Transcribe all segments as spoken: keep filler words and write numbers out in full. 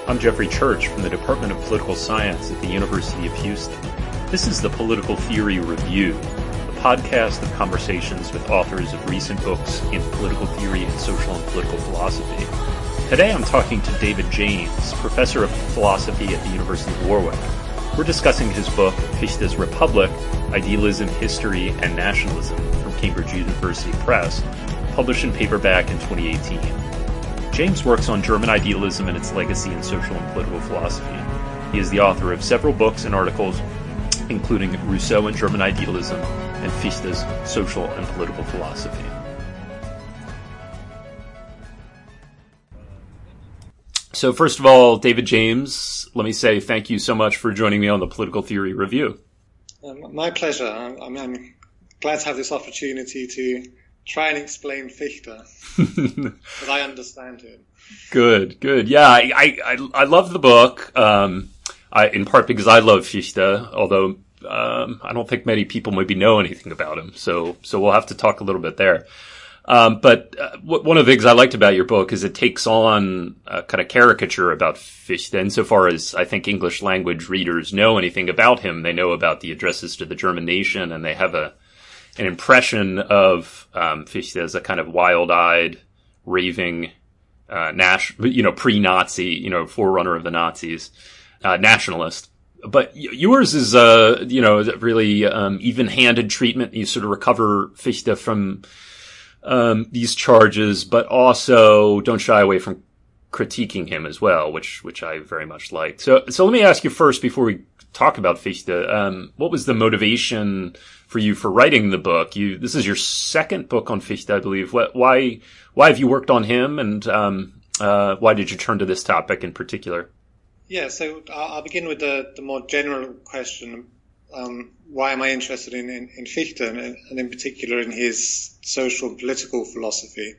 I'm Jeffrey Church from the Department of Political Science at the University of Houston. This is the Political Theory Review, a podcast of conversations with authors of recent books in political theory and social and political philosophy. Today I'm talking to David James, professor of philosophy at the University of Warwick. We're discussing his book, Fichte's Republic, Idealism, History, and Nationalism from Cambridge University Press, published in paperback in twenty eighteen. James works on German idealism and its legacy in social and political philosophy. He is the author of several books and articles, including Rousseau and German Idealism and Fichte's Social and Political Philosophy. So first of all, David James, let me say thank you so much for joining me on the Political Theory Review. Um, my pleasure. I'm, I'm glad to have this opportunity to try and explain Fichte, but I understand him. Good, good. Yeah, I, I, I love the book, um, I, in part because I love Fichte, although, um, I don't think many people maybe know anything about him. So, so we'll have to talk a little bit there. Um, but, uh, w- one of the things I liked about your book is it takes on a kind of caricature about Fichte. Insofar as I think English language readers know anything about him, they know about the addresses to the German nation, and they have a, an impression of um, Fichte as a kind of wild-eyed, raving, uh, nas- you know, pre-Nazi, you know, forerunner of the Nazis, uh, nationalist. But yours is, uh, you know, really um, even-handed treatment. You sort of recover Fichte from um, these charges, but also don't shy away from critiquing him as well, which which I very much liked. So, so let me ask you first, before we talk about Fichte, um, what was the motivation for you for writing the book? You, this is your second book on Fichte, I believe. What, why, why have you worked on him, and um, uh, why did you turn to this topic in particular? Yeah, so I'll begin with the, the more general question. Um, why am I interested in, in, in Fichte, and, and in particular in his social and political philosophy?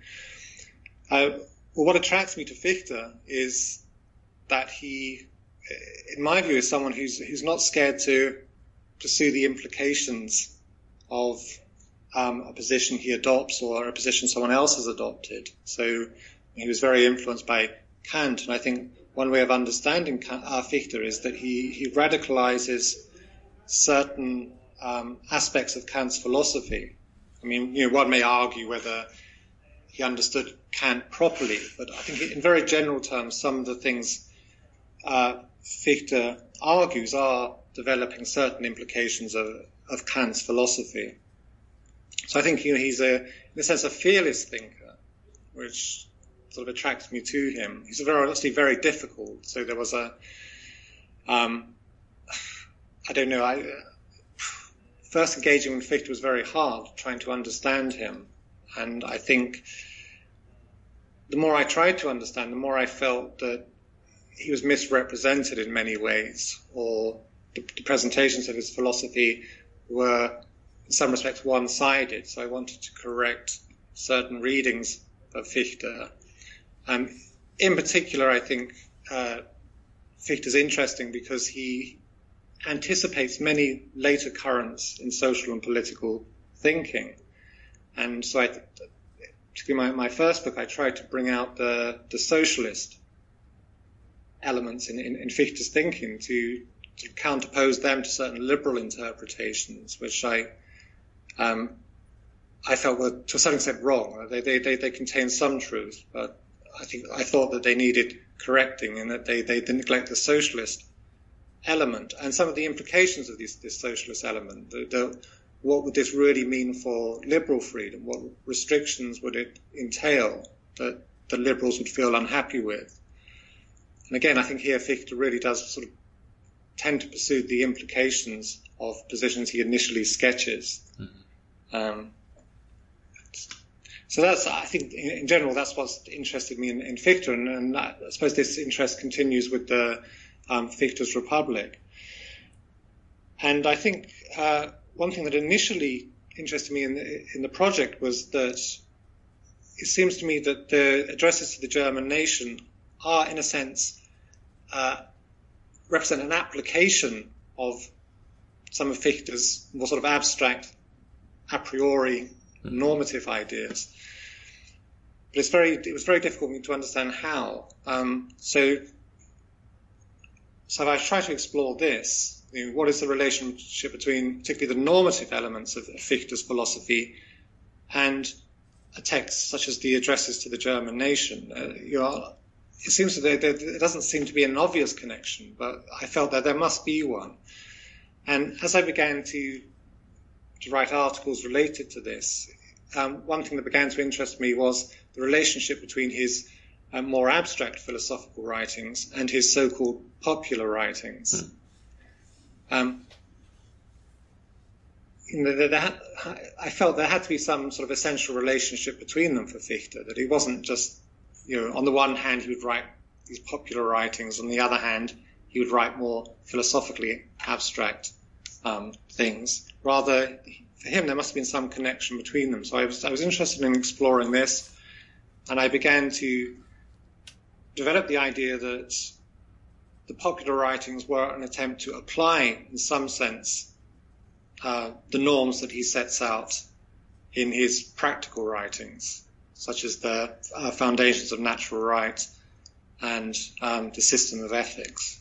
Uh, well, what attracts me to Fichte is that he, in my view, is someone who's who's not scared to pursue the implications of um, a position he adopts or a position someone else has adopted. So he was very influenced by Kant, and I think one way of understanding Kant, uh, Fichte is that he, he radicalizes certain um, aspects of Kant's philosophy. I mean, you know, one may argue whether he understood Kant properly, but I think in very general terms, some of the things uh, Fichte argues are developing certain implications of, of Kant's philosophy. So I think, you know, he's a, in a sense, a fearless thinker, which sort of attracts me to him. He's very, obviously very difficult. So there was a, um, I don't know, I, first engaging with Fichte was very hard, trying to understand him. And I think the more I tried to understand, the more I felt that he was misrepresented in many ways, or the, the presentations of his philosophy were in some respects one-sided. So I wanted to correct certain readings of Fichte. Um, in particular, I think uh, Fichte is interesting because he anticipates many later currents in social and political thinking. And so I, particularly my, my first book, I tried to bring out the, the socialist elements in, in, in Fichte's thinking to, to counterpose them to certain liberal interpretations, which I um, I felt were to a certain extent wrong. They, they, they, they contain some truth, but I think I thought that they needed correcting, and that they, they neglect the socialist element and some of the implications of this, this socialist element. The, the, what would this really mean for liberal freedom? What restrictions would it entail that the liberals would feel unhappy with? And again, I think here Fichte really does sort of tend to pursue the implications of positions he initially sketches. Mm-hmm. Um, so that's, I think, in, in general, that's what's interested me in, in Fichte, and, and I suppose this interest continues with the um, Fichte's Republic. And I think uh, one thing that initially interested me in the, in the project was that it seems to me that the addresses to the German nation are, in a sense, uh, represent an application of some of Fichte's more sort of abstract, a priori normative ideas. But it's very, it was very difficult for me to understand how. Um, so so I try to explore this. You know, what is the relationship between particularly the normative elements of Fichte's philosophy and a text such as the Addresses to the German Nation? Uh, you know, it seems that there, there, there doesn't seem to be an obvious connection, but I felt that there must be one. And as I began to to write articles related to this, um, one thing that began to interest me was the relationship between his uh, more abstract philosophical writings and his so-called popular writings. Mm. Um, you know, there, there, I felt there had to be some sort of essential relationship between them for Fichte, that he wasn't just, you know, on the one hand he would write these popular writings, on the other hand he would write more philosophically abstract um, things. Rather, for him there must have been some connection between them. So I was, I was interested in exploring this, and I began to develop the idea that the popular writings were an attempt to apply, in some sense, uh, the norms that he sets out in his practical writings, such as the uh, Foundations of Natural Right and um, the System of Ethics.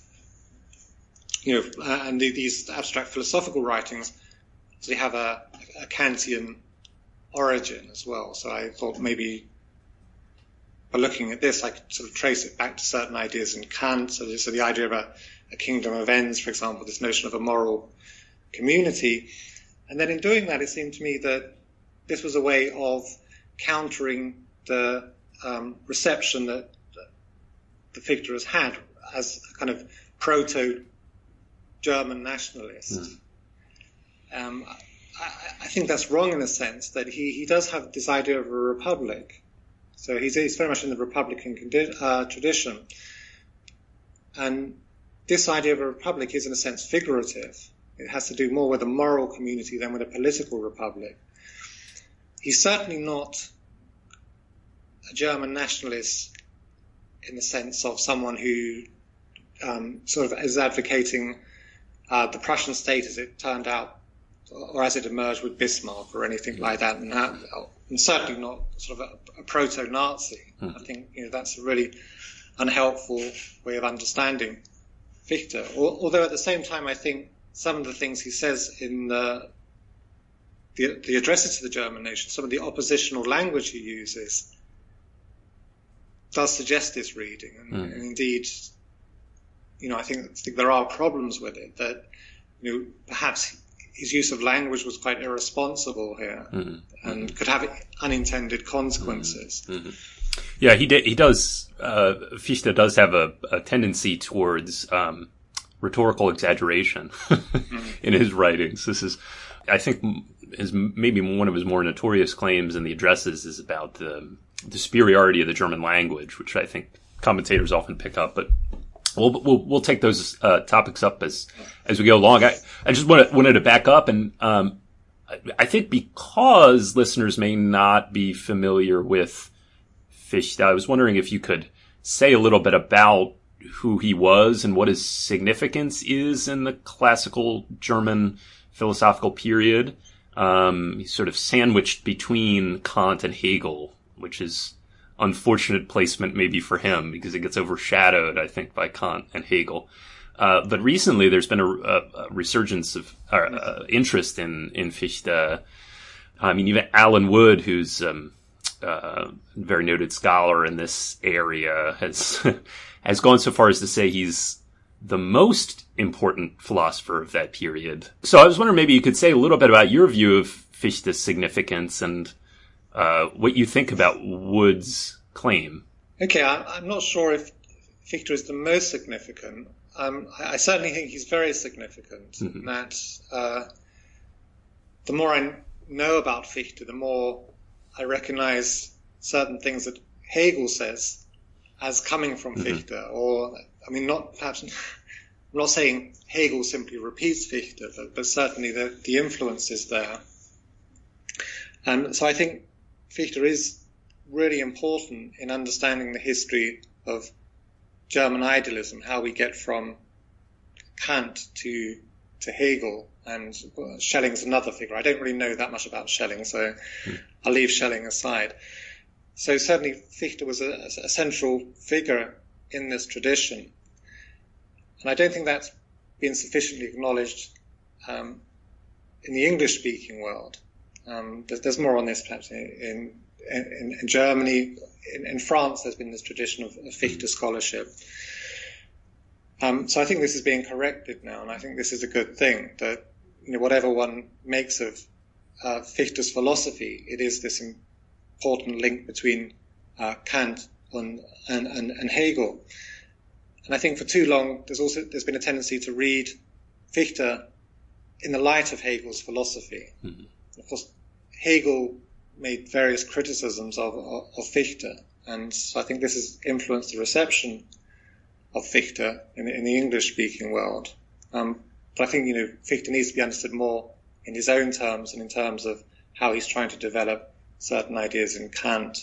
You know, uh, and the, these abstract philosophical writings, they have a, a Kantian origin as well. So I thought maybe by looking at this, I could sort of trace it back to certain ideas in Kant. So, so the idea of a, a kingdom of ends, for example, this notion of a moral community. And then in doing that, it seemed to me that this was a way of countering the um, reception that the Fichte has had as a kind of proto-German nationalist. Mm. Um, I, I think that's wrong in a sense, that he, he does have this idea of a republic. So he's, he's very much in the Republican condi- uh, tradition. And this idea of a republic is, in a sense, figurative. It has to do more with a moral community than with a political republic. He's certainly not a German nationalist in the sense of someone who um, sort of is advocating uh, the Prussian state as it turned out, or as it emerged with Bismarck or anything like that, and, that, and certainly not sort of a, a proto-Nazi. Mm. I think, you know, that's a really unhelpful way of understanding Fichte. Although at the same time, I think some of the things he says in the, the, the Addresses to the German Nation, some of the oppositional language he uses, does suggest this reading. And, mm. and indeed, you know, I think, I think there are problems with it, that, you know, perhaps his use of language was quite irresponsible here, mm-hmm. and mm-hmm. could have unintended consequences. Mm-hmm. Yeah, he did, he does. Uh, Fichte does have a, a tendency towards um, rhetorical exaggeration mm-hmm. in his writings. This is, I think, his maybe one of his more notorious claims in the Addresses is about the, the superiority of the German language, which I think commentators often pick up, but. We'll, we'll, we'll take those, uh, topics up as, as we go along. I, I just wanted, wanted to back up and, um, I, I think because listeners may not be familiar with Fichte, I was wondering if you could say a little bit about who he was and what his significance is in the classical German philosophical period. Um, he's sort of sandwiched between Kant and Hegel, which is unfortunate placement maybe for him because it gets overshadowed, I think, by Kant and Hegel. Uh, but recently there's been a, a, a resurgence of uh, uh, interest in, in Fichte. I mean, even Alan Wood, who's um, uh, a very noted scholar in this area, has has gone so far as to say he's the most important philosopher of that period. So I was wondering maybe you could say a little bit about your view of Fichte's significance and Uh, what you think about Wood's claim. Okay, I, I'm not sure if Fichte is the most significant. Um, I, I certainly think he's very significant. Mm-hmm. That uh, the more I know about Fichte, the more I recognize certain things that Hegel says as coming from mm-hmm. Fichte. Or, I mean, not perhaps. I'm not saying Hegel simply repeats Fichte, but, but certainly the, the influence is there. And so I think Fichte is really important in understanding the history of German idealism, how we get from Kant to to Hegel, and Schelling's another figure. I don't really know that much about Schelling, so mm. I'll leave Schelling aside. So certainly Fichte was a, a central figure in this tradition. and I don't think that's been sufficiently acknowledged um, in the English-speaking world. Um, there's, there's more on this perhaps in, in, in Germany. In, in France, there's been this tradition of, of Fichte scholarship. Um, so I think this is being corrected now, and I think this is a good thing, that you know, whatever one makes of uh, Fichte's philosophy, it is this important link between uh, Kant and, and, and, and Hegel. And I think for too long, there's also there's been a tendency to read Fichte in the light of Hegel's philosophy. Mm-hmm. Of course, Hegel made various criticisms of, of, of Fichte, and so I think this has influenced the reception of Fichte in, in the English-speaking world. Um, but I think, you know, Fichte needs to be understood more in his own terms and in terms of how he's trying to develop certain ideas in Kant.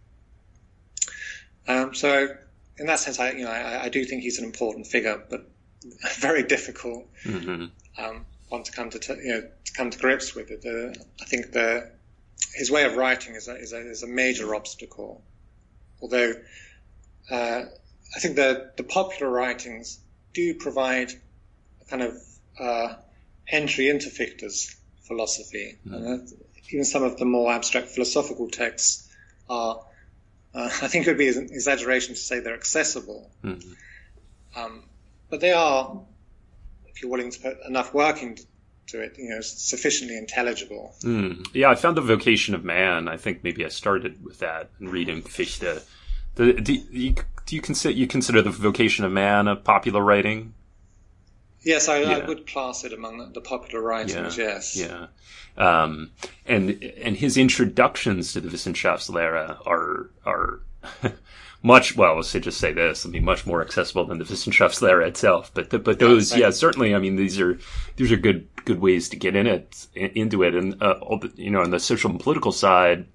Um, so, in that sense, I, you know, I, I do think he's an important figure, but very difficult mm-hmm. um, one to come to, t- you know, to come to grips with it. Uh, I think the his way of writing is a, is a, is a major obstacle. Although uh, I think the the popular writings do provide a kind of uh, entry into Fichte's philosophy, mm-hmm. and uh, even some of the more abstract philosophical texts are. Uh, I think it would be an exaggeration to say they're accessible, mm-hmm. um, but they are, if you're willing to put enough work into it, you know, sufficiently intelligible. Mm. Yeah, I found The Vocation of Man. I think maybe I started with that in reading Fichte. The, do, you, do you consider you consider The Vocation of Man a popular writing? Yes, I, yeah. I would class it among the, the popular writings. Yeah. Yes. Yeah. Um, and and his introductions to the Wissenschaftslehre are are much, well, let's say, just say this, I mean, much more accessible than the Wissenschaftslehre itself. But the, but those, yeah, yeah, certainly. I mean, these are these are good good ways to get in it into it, and uh, all the, you know, on the social and political side,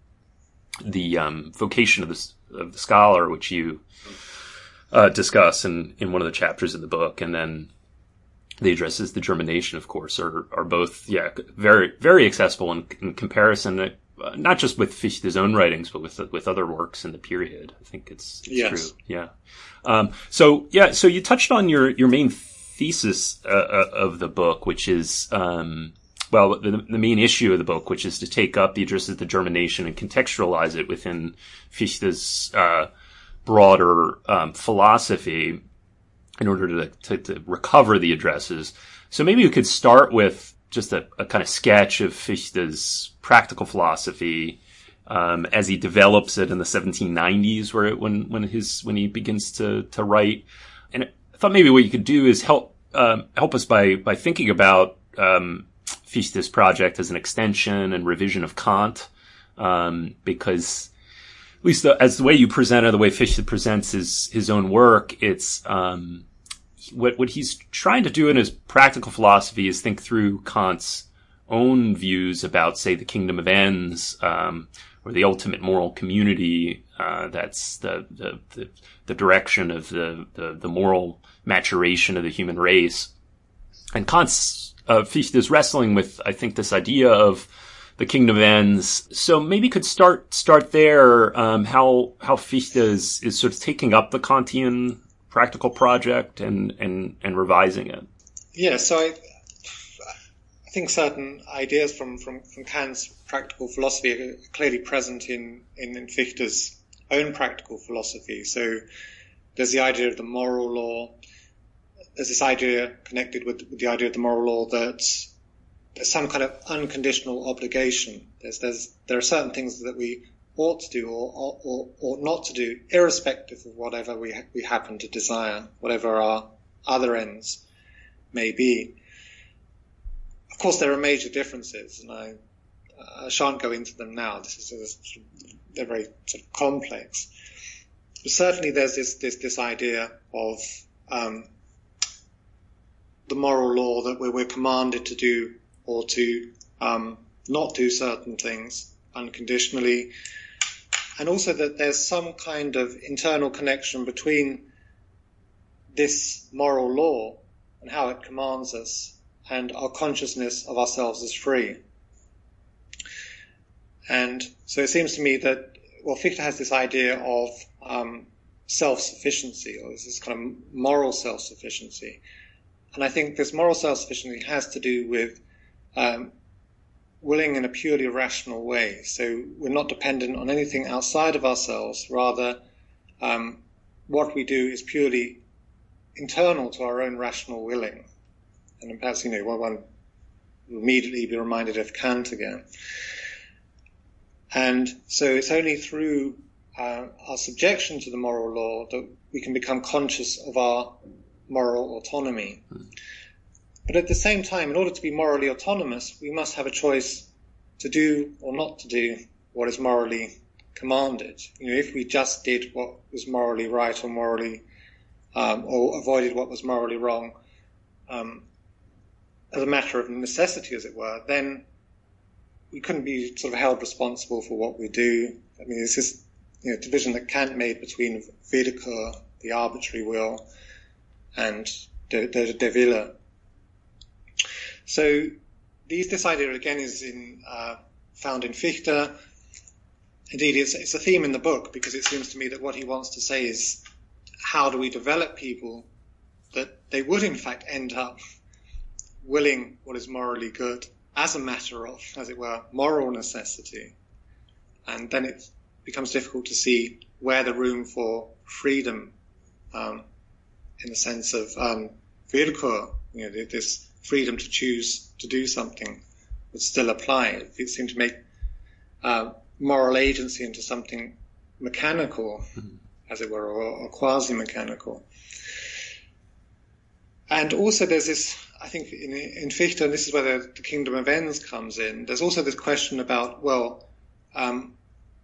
the um, vocation of the of the scholar, which you uh, discuss in in one of the chapters of the book, and then the addresses, the Germination, of course, are, are both, yeah, very, very accessible in, in comparison, uh, not just with Fichte's own writings, but with, with other works in the period. I think it's, it's yes. true. Yeah. Um, so, yeah, so you touched on your, your main thesis, uh, of the book, which is, um, well, the, the main issue of the book, which is to take up the addresses, the Germination, and contextualize it within Fichte's, uh, broader, um, philosophy, in order to, to, to recover the addresses. So maybe we could start with just a, a kind of sketch of Fichte's practical philosophy um, as he develops it in the seventeen nineties, where it, when when his when he begins to to write. And I thought maybe what you could do is help um, help us by by thinking about um, Fichte's project as an extension and revision of Kant, um, because at least the, as the way you present it, the way Fichte presents his his own work, it's um, what what he's trying to do in his practical philosophy is think through Kant's own views about, say, the kingdom of ends, um, or the ultimate moral community. Uh, that's the, the the the direction of the the, the moral maturation of the human race. And Kant's uh, Fichte is wrestling with, I think, this idea of the kingdom ends. So maybe you could start start there. Um, how how Fichte is, is sort of taking up the Kantian practical project and and, and revising it. Yeah. So I I think certain ideas from, from, from Kant's practical philosophy are clearly present in, in in Fichte's own practical philosophy. So there's the idea of the moral law. There's this idea connected with, with the idea of the moral law that there's some kind of unconditional obligation. There's, there's, there are certain things that we ought to do or, or, or ought not to do, irrespective of whatever we ha- we happen to desire, whatever our other ends may be. Of course, there are major differences, and I, I shan't go into them now. This is, this, they're very sort of complex. But certainly, there's this this this idea of um, the moral law that we're, we're commanded to do or to um, not do certain things unconditionally, and also that there's some kind of internal connection between this moral law and how it commands us and our consciousness of ourselves as free. And so it seems to me that, well, Fichte has this idea of um, self-sufficiency, or this kind of moral self-sufficiency. And I think this moral self-sufficiency has to do with um, willing in a purely rational way. So we're not dependent on anything outside of ourselves. Rather, um, what we do is purely internal to our own rational willing. And perhaps, you know, one will immediately be reminded of Kant again. And so it's only through uh, our subjection to the moral law that we can become conscious of our moral autonomy. But at the same time, in order to be morally autonomous, we must have a choice to do or not to do what is morally commanded. You know, if we just did what was morally right or morally, um, or avoided what was morally wrong, um, as a matter of necessity, as it were, then we couldn't be sort of held responsible for what we do. I mean, it's this, you know, division that Kant made between Willkür, the arbitrary will, and der, der, der Wille. So these, this idea again is in, uh, found in Fichte. Indeed, it's, it's a theme in the book, because it seems to me that what he wants to say is, how do we develop people that they would in fact end up willing what is morally good as a matter of, as it were, moral necessity. And then it becomes difficult to see where the room for freedom, um, in the sense of um, Willkür, you know, this freedom to choose to do something, would still apply. It seemed to make uh, moral agency into something mechanical, mm-hmm. as it were, or, or quasi-mechanical. And also there's this, I think in, in Fichte, and this is where the, the kingdom of ends comes in, there's also this question about, well, um,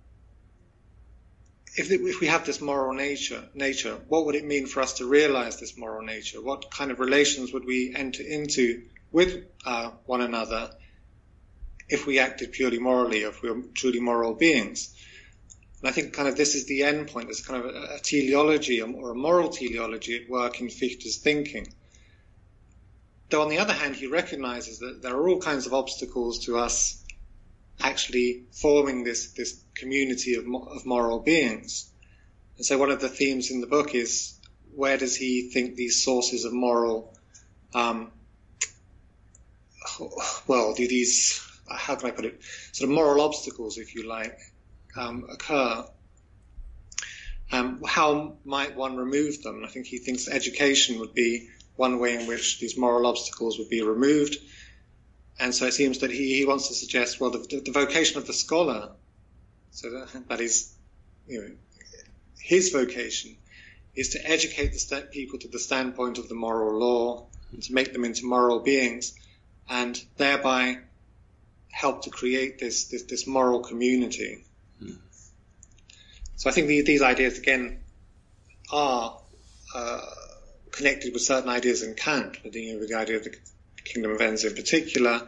if, if we have this moral nature, nature, what would it mean for us to realize this moral nature? What kind of relations would we enter into with uh, one another if we acted purely morally, if we were truly moral beings? And I think kind of this is the end point. There's kind of a, a teleology or a moral teleology at work in Fichte's thinking. Though on the other hand, he recognizes that there are all kinds of obstacles to us actually forming this, this community of, of moral beings. And so one of the themes in the book is, where does he think these sources of moral, um, well, do these, how can I put it, sort of moral obstacles, if you like, um, occur? Um, how might one remove them? I think he thinks education would be one way in which these moral obstacles would be removed. And so it seems that he, he wants to suggest, well, the, the vocation of the scholar, so that, that is, you know, his vocation, is to educate the st- people to the standpoint of the moral law, and to make them into moral beings, and thereby help to create this, this, this moral community. Mm. So I think the, these ideas, again, are uh, connected with certain ideas in Kant, with the, you know, with the idea of the kingdom of ends in particular,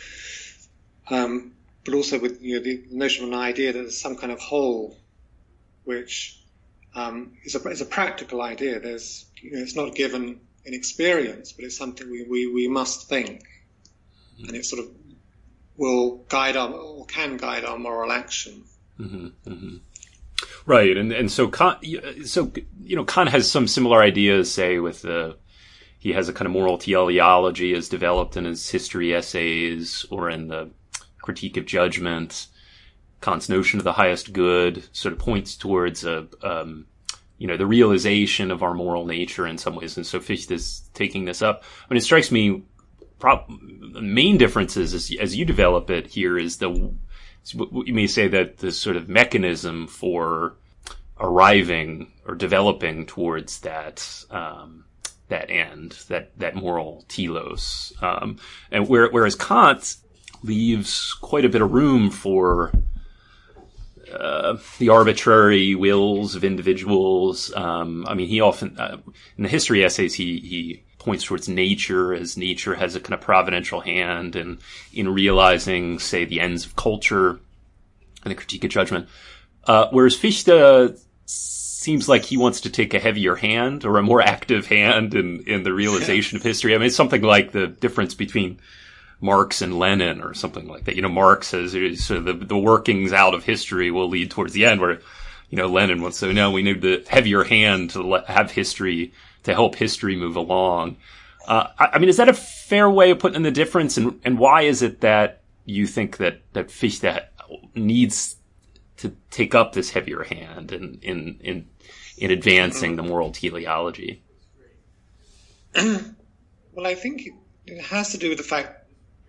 um, but also with, you know, the notion of an idea that there's some kind of whole, which um, is, a, is a practical idea. There's, you know, it's not given in experience, but it's something we, we, we must think, mm-hmm. and it sort of will guide our, or can guide our moral action. Mm-hmm, mm-hmm. Right, and and so Kant, so you know, Kant has some similar ideas, say, with the, he has a kind of moral teleology as developed in his history essays or in the Critique of Judgment. Kant's notion of the highest good sort of points towards a, um, you know, the realization of our moral nature in some ways, and so Fichte is taking this up. I mean, it strikes me, prob- the main differences as, as you develop it here is the, you may say that the sort of mechanism for arriving or developing towards that, um, that end, that, that moral telos. Um, and where, whereas Kant leaves quite a bit of room for, uh, the arbitrary wills of individuals. Um, I mean, he often, uh, in the history essays, he, he points towards nature, as nature has a kind of providential hand in, in realizing, say, the ends of culture and the Critique of Judgment. Uh, whereas Fichte seems like he wants to take a heavier hand or a more active hand in, in the realization of history. I mean, it's something like the difference between Marx and Lenin or something like that. You know, Marx says sort of the, the workings out of history will lead towards the end, where you know, Lenin once said, no, we need the heavier hand to let, have history, to help history move along. Uh, I, I mean, is that a fair way of putting in the difference? And, and why is it that you think that, that Fichte needs to take up this heavier hand in, in, in, in advancing the moral teleology? Well, I think it has to do with the fact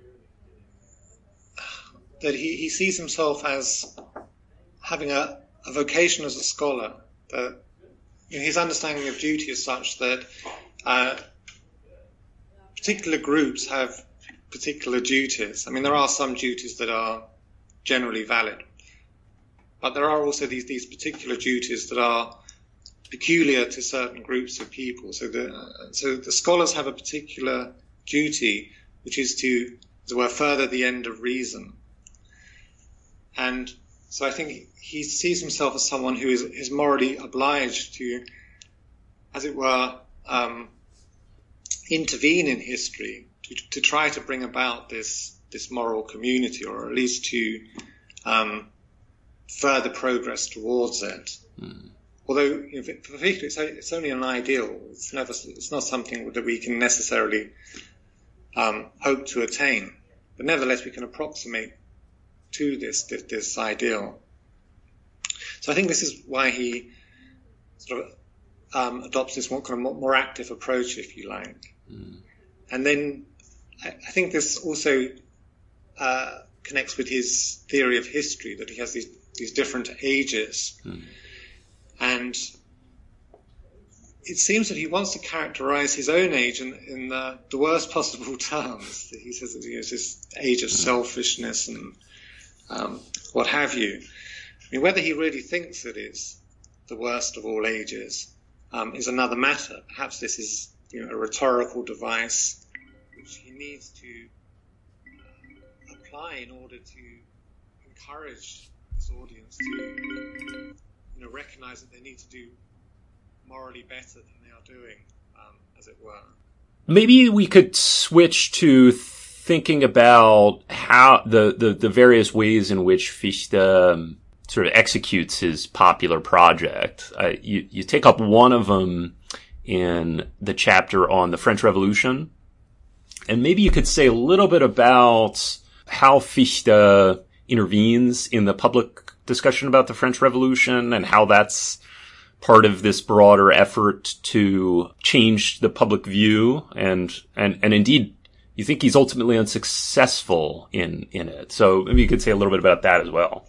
that he, he sees himself as having a, a vocation as a scholar. That, you know, his understanding of duty is such that uh, particular groups have particular duties. I mean, there are some duties that are generally valid, but there are also these, these particular duties that are peculiar to certain groups of people. So the, uh, so the scholars have a particular duty, which is to, as it were, further the end of reason. And so I think he sees himself as someone who is, is morally obliged to, as it were, um, intervene in history to, to try to bring about this this moral community, or at least to um, further progress towards it. Mm. Although, you know, for Fichte, it's, it's only an ideal. It's never. It's not something that we can necessarily um, hope to attain. But nevertheless, we can approximate to this, this this ideal. So I think this is why he sort of um, adopts this more kind of more, more active approach, if you like. Mm. And then I, I think this also uh, connects with his theory of history, that he has these these different ages. Mm. And it seems that he wants to characterize his own age in, in the, the worst possible terms. He says that he has this age of selfishness and um, what have you. I mean, whether he really thinks it is the worst of all ages um, is another matter. Perhaps this is, you know, a rhetorical device which he needs to uh, apply in order to encourage his audience to, you know, recognize that they need to do morally better than they are doing, um, as it were. Maybe we could switch to thinking about how the, the, the various ways in which Fichte um, sort of executes his popular project. Uh, you, you take up one of them in the chapter on the French Revolution, and maybe you could say a little bit about how Fichte intervenes in the public discussion about the French Revolution and how that's part of this broader effort to change the public view, and and and indeed you think he's ultimately unsuccessful in in it. So maybe you could say a little bit about that as well.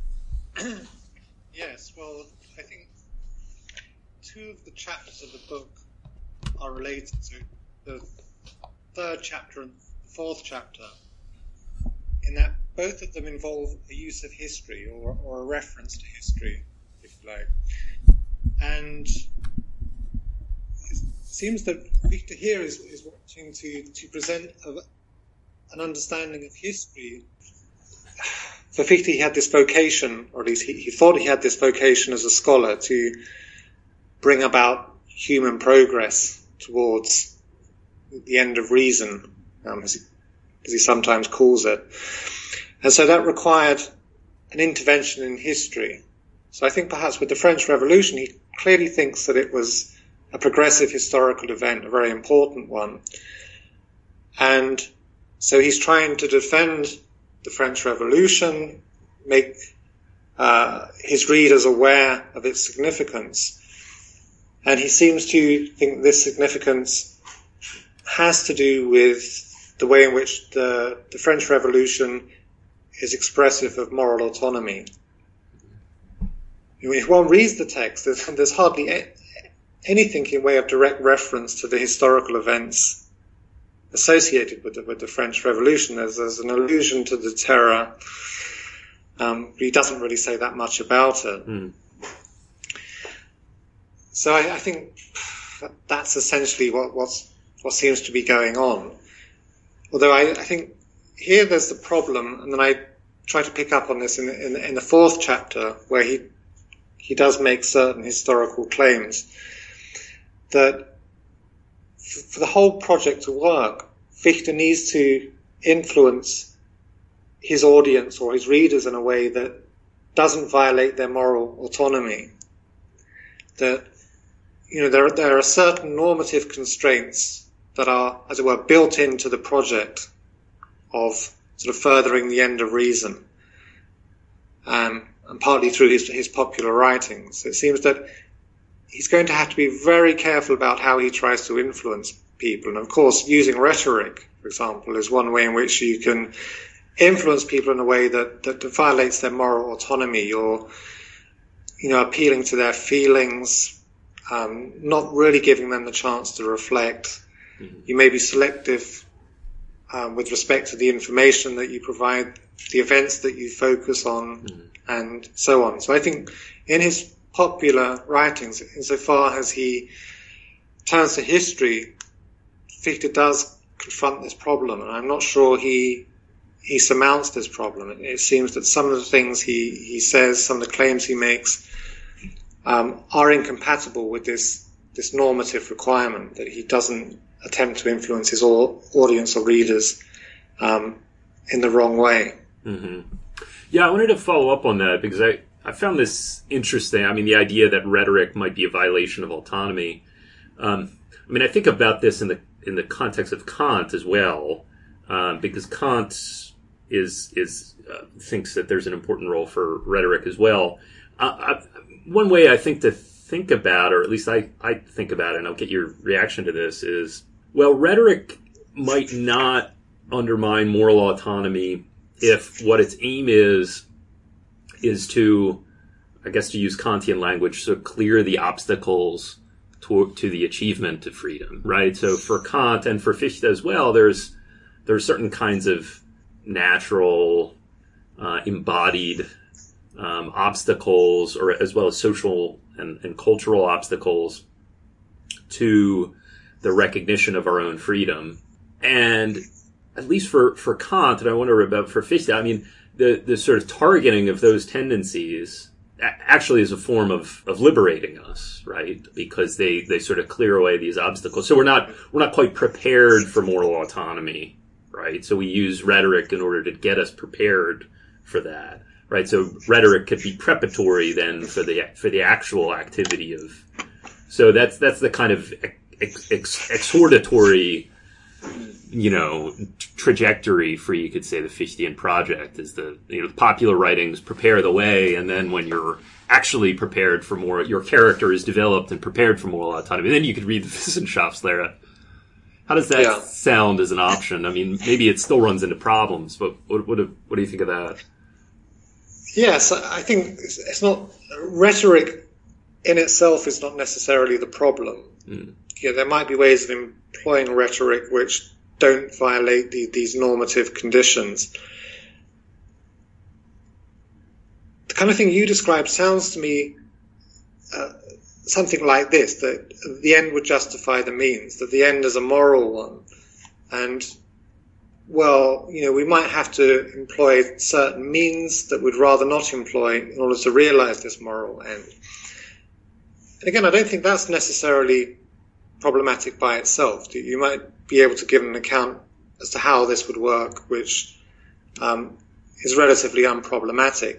Yes, well, I think two of the chapters of the book are related to the third chapter and the fourth chapter, in that both of them involve a use of history, or, or a reference to history, if you like. And it seems that Fichte here is, is wanting to, to present a, an understanding of history. For Fichte, he had this vocation, or at least he, he thought he had this vocation as a scholar, to bring about human progress towards the end of reason, um, as, he, as he sometimes calls it. And so that required an intervention in history. So I think perhaps with the French Revolution, he clearly thinks that it was a progressive historical event, a very important one. And so he's trying to defend the French Revolution, make uh, his readers aware of its significance. And he seems to think this significance has to do with the way in which the, the French Revolution is expressive of moral autonomy. If one reads the text, there's, there's hardly a, anything in way of direct reference to the historical events associated with the, with the French Revolution. There's, there's an allusion to the Terror, um, but he doesn't really say that much about it. Mm. So I, I think that's essentially what what's, what seems to be going on. Although I, I think here there's the problem, and then I try to pick up on this in, in, in the fourth chapter, where he he does make certain historical claims that for the whole project to work, Fichte needs to influence his audience or his readers in a way that doesn't violate their moral autonomy. That, you know, there, there are certain normative constraints that are, as it were, built into the project of sort of furthering the end of reason, um, and partly through his, his popular writings. It seems that he's going to have to be very careful about how he tries to influence people. And of course, using rhetoric, for example, is one way in which you can influence people in a way that, that violates their moral autonomy. You're, you know, appealing to their feelings, um, not really giving them the chance to reflect. Mm-hmm. You may be selective um, with respect to the information that you provide, the events that you focus on, mm-hmm. and so on. So I think in his popular writings, insofar as he turns to history, Fichte does confront this problem, and I'm not sure he he surmounts this problem. It, it seems that some of the things he, he says, some of the claims he makes, um, are incompatible with this this normative requirement, that he doesn't attempt to influence his all, audience or readers um, in the wrong way. Mm-hmm. Yeah, I wanted to follow up on that because I, I found this interesting. I mean, the idea that rhetoric might be a violation of autonomy. Um, I mean, I think about this in the in the context of Kant as well, um, because Kant is is uh, thinks that there's an important role for rhetoric as well. Uh, I, one way I think to think about, or at least I, I think about it, and I'll get your reaction to this, is, well, rhetoric might not undermine moral autonomy if what its aim is is to, I guess to use Kantian language, so clear the obstacles to, to the achievement of freedom, right? So for Kant and for Fichte as well, there's there are certain kinds of natural, uh, embodied um, obstacles, or as well as social and, and cultural obstacles to the recognition of our own freedom. And at least for, for Kant, and I wonder about for Fichte, I mean, the, the sort of targeting of those tendencies actually is a form of, of liberating us, right? Because they, they sort of clear away these obstacles. So we're not, we're not quite prepared for moral autonomy, right? So we use rhetoric in order to get us prepared for that, right? So rhetoric could be preparatory then for the, for the actual activity of, so that's, that's the kind of ex, ex, exhortatory, you know, trajectory for, you could say, the Fichtean project is the, you know, the popular writings prepare the way, and then when you're actually prepared for more, your character is developed and prepared for moral autonomy, then you could read the Wissenschaftslehre. How does that yeah. sound as an option? I mean, maybe it still runs into problems, but what, what, what do you think of that? Yes, I think it's not, rhetoric in itself is not necessarily the problem. Mm. Yeah, there might be ways of employing rhetoric which don't violate the, these normative conditions. The kind of thing you described sounds to me uh, something like this, that the end would justify the means, that the end is a moral one. And, well, you know, we might have to employ certain means that we'd rather not employ in order to realize this moral end. And again, I don't think that's necessarily problematic by itself. You might be able to give an account as to how this would work, which um, is relatively unproblematic.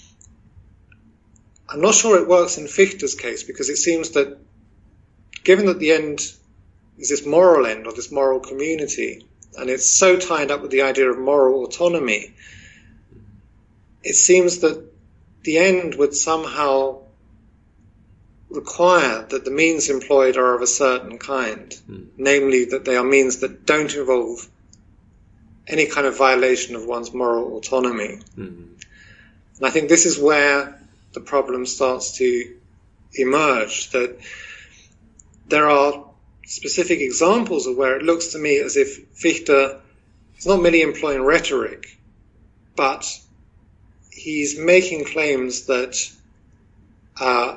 I'm not sure it works in Fichte's case, because it seems that given that the end is this moral end, or this moral community, and it's so tied up with the idea of moral autonomy, it seems that the end would somehow require that the means employed are of a certain kind, mm. namely that they are means that don't involve any kind of violation of one's moral autonomy. Mm. And I think this is where the problem starts to emerge, that there are specific examples of where it looks to me as if Fichte is not merely employing rhetoric, but he's making claims that uh,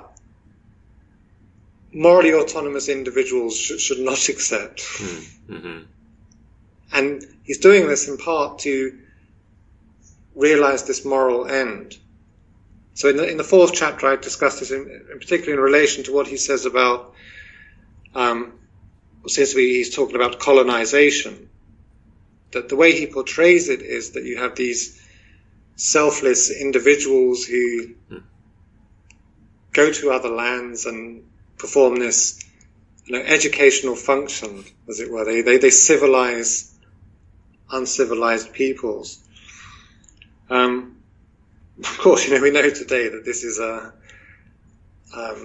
morally autonomous individuals should, should not accept. Mm-hmm. And he's doing this in part to realize this moral end. So in the, in the fourth chapter, I discussed this in, in particular in relation to what he says about, um, seems to be he's talking about colonization. That the way he portrays it is that you have these selfless individuals who mm. go to other lands and perform this, you know, educational function, as it were. They, they, they civilize uncivilized peoples. Um, of course, you know, we know today that this is a, um,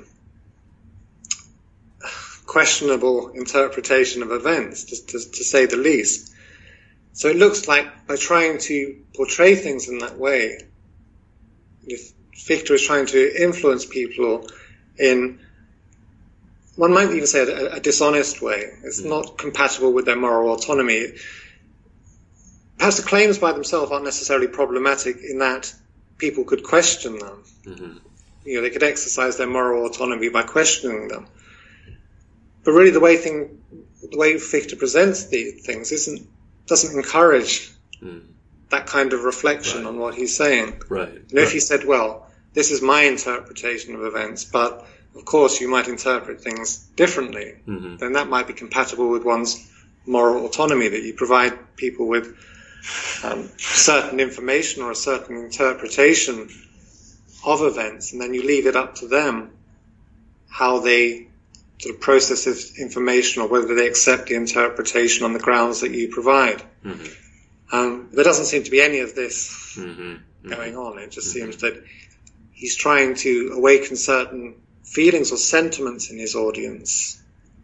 questionable interpretation of events, to, to, to say the least. So it looks like by trying to portray things in that way, if Fichte is trying to influence people in, one might even say, a, a dishonest way. It's mm. not compatible with their moral autonomy. Perhaps the claims by themselves aren't necessarily problematic in that people could question them. Mm-hmm. You know, they could exercise their moral autonomy by questioning them. But really, the way thing, the way Fichte presents these things isn't doesn't encourage mm. that kind of reflection right. on what he's saying. Right. You know, right. if he said, "Well, this is my interpretation of events, but of course you might interpret things differently," mm-hmm. then that might be compatible with one's moral autonomy, that you provide people with um, certain information or a certain interpretation of events, and then you leave it up to them how they sort of process this information or whether they accept the interpretation on the grounds that you provide. Mm-hmm. Um, there doesn't seem to be any of this mm-hmm. Mm-hmm. going on. It just mm-hmm. seems that he's trying to awaken certain feelings or sentiments in his audience.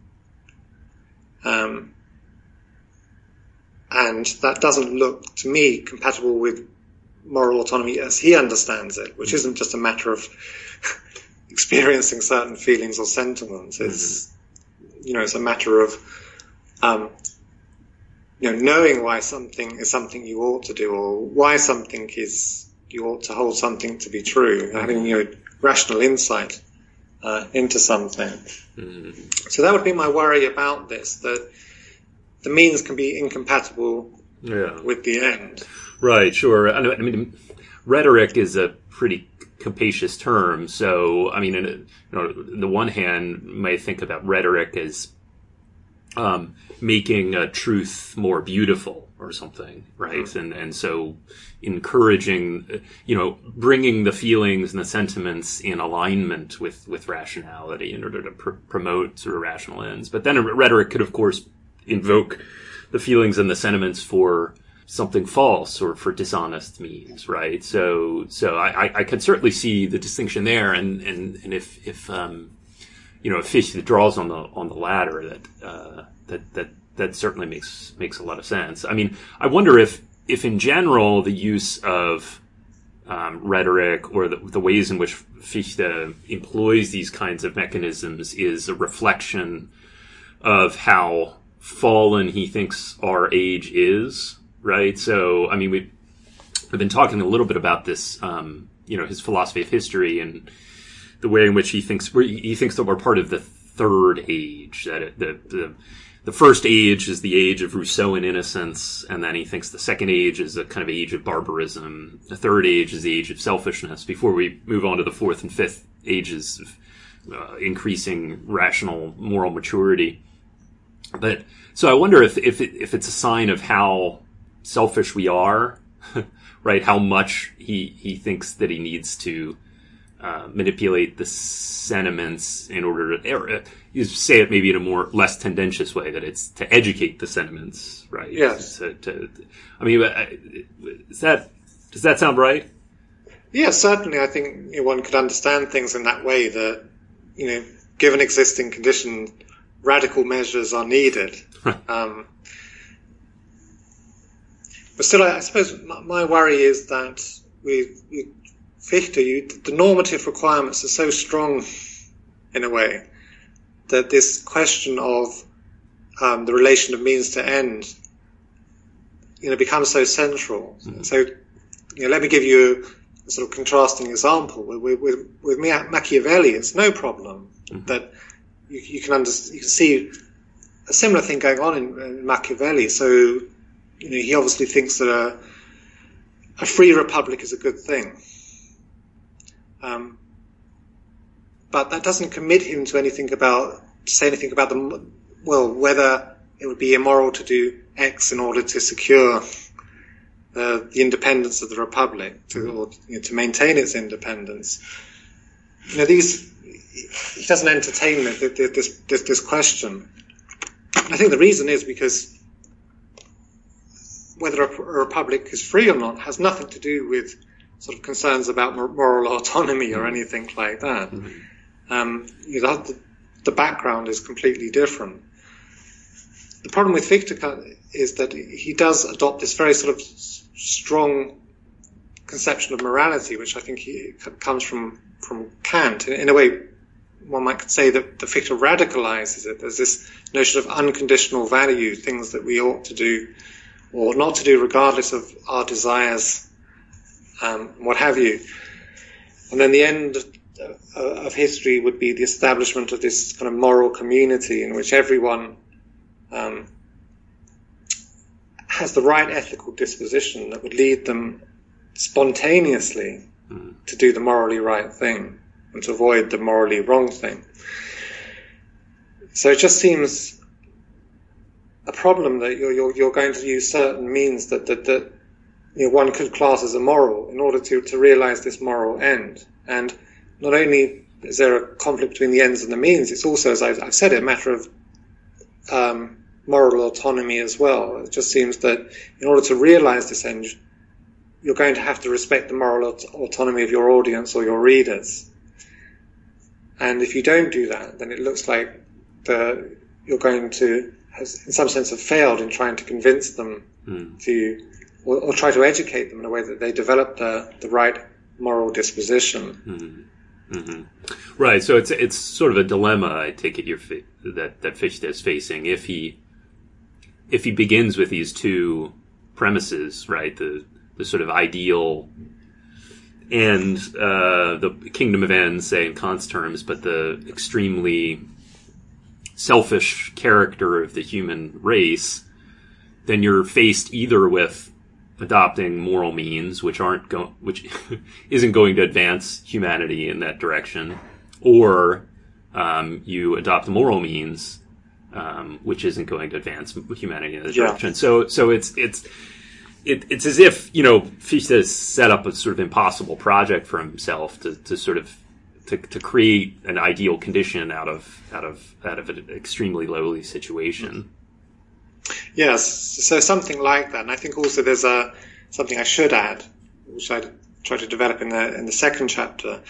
Um, and that doesn't look, to me, compatible with moral autonomy as he understands it, which isn't just a matter of experiencing certain feelings or sentiments. It's, mm-hmm. you know, it's a matter of, um, you know, knowing why something is something you ought to do, or why something is, you ought to hold something to be true, mm-hmm. having, you know, rational insight uh, into something. Mm-hmm. So that would be my worry about this, that the means can be incompatible yeah. with the end. Right, sure. I mean, rhetoric is a pretty capacious term. So, I mean, in, you know, on the one hand, you might think about rhetoric as um, making a truth more beautiful or something, right? Mm-hmm. And and so encouraging, you know, bringing the feelings and the sentiments in alignment with, with rationality in order to pr- promote sort of rational ends. But then rhetoric could, of course, invoke the feelings and the sentiments for something false or for dishonest means, right? So, so I, I could certainly see the distinction there, and, and, and if, if, um, you know, if Fichte draws on the, on the latter, that, uh, that, that, that certainly makes, makes a lot of sense. I mean, I wonder if, if in general the use of, um, rhetoric or the, the ways in which Fichte employs these kinds of mechanisms is a reflection of how fallen he thinks our age is. Right. So, I mean, we've, we've been talking a little bit about this, um, you know, his philosophy of history and the way in which he thinks, he thinks that we're part of the third age, that it, the, the, the first age is the age of Rousseauan innocence. And then he thinks the second age is a kind of age of barbarism. The third age is the age of selfishness before we move on to the fourth and fifth ages of uh, increasing rational moral maturity. But so I wonder if, if, it, if it's a sign of how selfish we are, right? How much he, he thinks that he needs to uh, manipulate the sentiments in order to, or, you say it maybe in a more less tendentious way, that it's to educate the sentiments, right? Yes. To, to, I mean, is that, does that sound right? Yeah, certainly. I think, you know, one could understand things in that way, that, you know, given existing conditions, radical measures are needed. um, But still, I suppose my worry is that with, with Fichte, you, the normative requirements are so strong in a way that this question of um, the relation of means to end, you know, becomes so central. Mm-hmm. So, you know, let me give you a sort of contrasting example. With, with, with Machiavelli, it's no problem mm-hmm. that you, you can under, you can see a similar thing going on in, in Machiavelli. So, you know, he obviously thinks that a, a free republic is a good thing. Um, but that doesn't commit him to anything about, to say anything about the, well, whether it would be immoral to do X in order to secure uh, the independence of the Republic, to, or, you know, to maintain its independence. You know, these, he doesn't entertain this, this, this question. I think the reason is because whether a, a republic is free or not has nothing to do with sort of concerns about moral autonomy or anything like that. Mm-hmm. Um, you know, the, the background is completely different. The problem with Fichte is that he does adopt this very sort of strong conception of morality, which I think he comes from, from Kant. In, in a way, one might say that the Fichte radicalizes it. There's this notion of unconditional value, things that we ought to do or not to do regardless of our desires, um, what have you. And then the end of history would be the establishment of this kind of moral community in which everyone um, has the right ethical disposition that would lead them spontaneously mm. to do the morally right thing and to avoid the morally wrong thing. So it just seems a problem that you're, you're, you're going to use certain means that, that, that you know, one could class as immoral in order to, to realize this moral end. And not only is there a conflict between the ends and the means, it's also, as I've, I've said, a matter of um, moral autonomy as well. It just seems that in order to realize this end, you're going to have to respect the moral aut- autonomy of your audience or your readers. And if you don't do that, then it looks like the, you're going to, has, in some sense, have failed in trying to convince them mm. to, or, or try to educate them in a way that they develop the, the right moral disposition. Mm-hmm. Mm-hmm. Right. So it's it's sort of a dilemma, I take it, you're fi- that that Fichte is facing. If he if he begins with these two premises, right, the the sort of ideal and uh, the kingdom of ends, say in Kant's terms, but the extremely selfish character of the human race, then you're faced either with adopting moral means, which aren't go- which isn't going to advance humanity in that direction, or um, you adopt moral means, um, which isn't going to advance humanity in that yeah. direction. So, so it's it's it, it's as if, you know, Fichte has set up a sort of impossible project for himself to, to sort of to, to create an ideal condition out of out of out of an extremely lowly situation. Yes, so something like that. And I think also there's a something I should add, which I try to develop in the in the second chapter,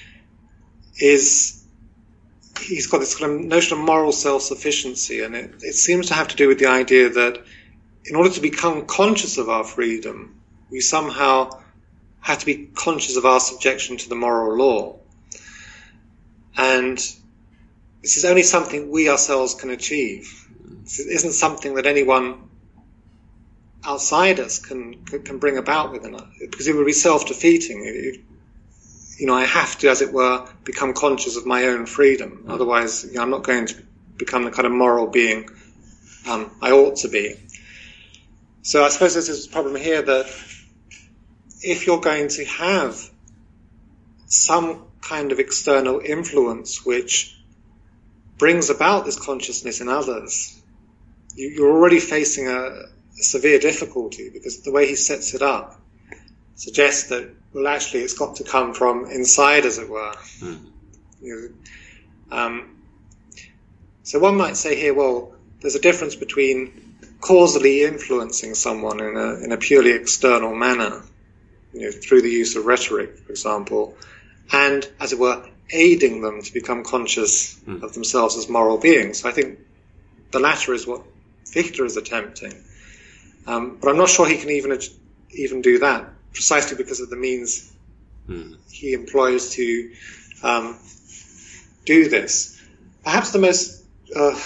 is he's got this kind of notion of moral self-sufficiency, and it, it seems to have to do with the idea that in order to become conscious of our freedom, we somehow have to be conscious of our subjection to the moral law. And this is only something we ourselves can achieve. This isn't something that anyone outside us can can bring about within us, because it would be self-defeating. It, you know, I have to, as it were, become conscious of my own freedom. Otherwise, you know, I'm not going to become the kind of moral being um, I ought to be. So I suppose this is a problem here, that if you're going to have some kind of external influence which brings about this consciousness in others, you, you're already facing a, a severe difficulty, because the way he sets it up suggests that, well, actually it's got to come from inside, as it were. Mm. You know, um, so one might say here, well, there's a difference between causally influencing someone in a, in a purely external manner, you know, through the use of rhetoric, for example, and, as it were, aiding them to become conscious mm. of themselves as moral beings. So I think the latter is what Fichte is attempting. Um, but I'm not sure he can even even do that, precisely because of the means mm. he employs to um, do this. Perhaps the most... Uh,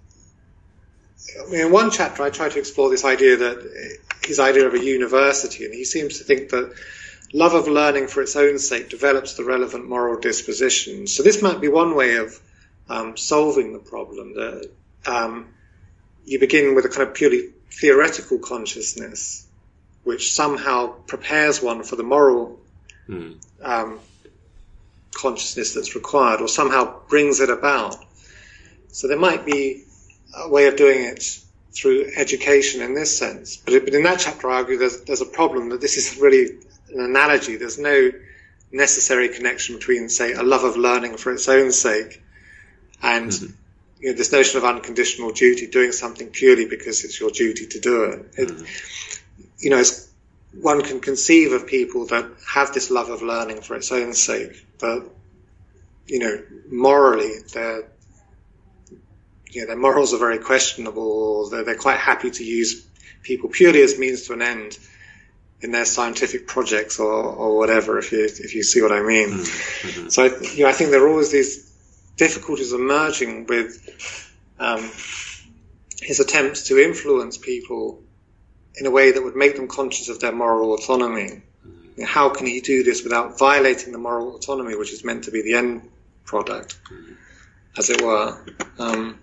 I mean, in one chapter I try to explore this idea, that his idea of a university, and he seems to think that love of learning for its own sake develops the relevant moral disposition. So this might be one way of um, solving the problem, that um, you begin with a kind of purely theoretical consciousness, which somehow prepares one for the moral mm. um, consciousness that's required, or somehow brings it about. So there might be a way of doing it through education in this sense. But, it, but in that chapter, I argue there's, there's a problem that this is really an analogy. There's no necessary connection between, say, a love of learning for its own sake and mm-hmm. you know, this notion of unconditional duty, doing something purely because it's your duty to do it. it mm-hmm. You know, it's, one can conceive of people that have this love of learning for its own sake, but, you know, morally, they're, you know, their morals are very questionable. They're, they're quite happy to use people purely as means to an end in their scientific projects or, or whatever, if you, if you see what I mean. Mm-hmm. So, I, you know, I think there are always these difficulties emerging with um, his attempts to influence people in a way that would make them conscious of their moral autonomy. You know, how can he do this without violating the moral autonomy, which is meant to be the end product, as it were? Um,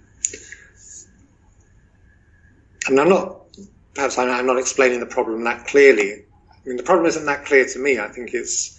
and I'm not, perhaps I'm not explaining the problem that clearly. I mean, the problem isn't that clear to me. I think it's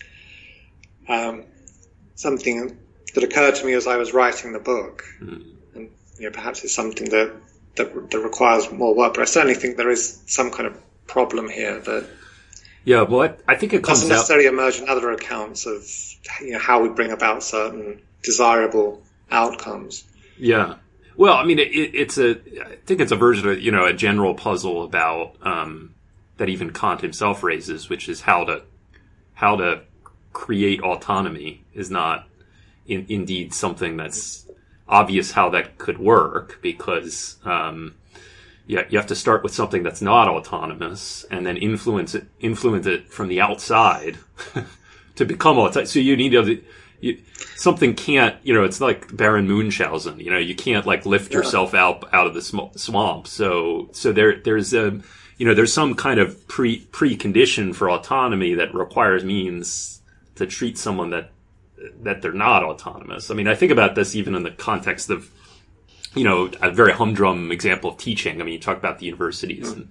um, something that occurred to me as I was writing the book. Mm. And you know, perhaps it's something that That, that requires more work, but I certainly think there is some kind of problem here that yeah, well, I, I think it comes doesn't necessarily out... emerge in other accounts of you know how we bring about certain desirable outcomes. Yeah, well, I mean, it, it's a I think it's a version of you know a general puzzle about um, that even Kant himself raises, which is how to how to create autonomy is not in, indeed something that's obvious how that could work, because um, you, you have to start with something that's not autonomous and then influence it, influence it from the outside to become autonomous. So you need to, you, something can't, you know, it's like Baron Munchausen, you know, you can't like lift yeah. yourself out, out of the sm- swamp. So, so there, there's a, you know, there's some kind of pre, precondition for autonomy that requires means to treat someone that, that they're not autonomous. I mean, I think about this even in the context of, you know, a very humdrum example of teaching. I mean, you talk about the universities, and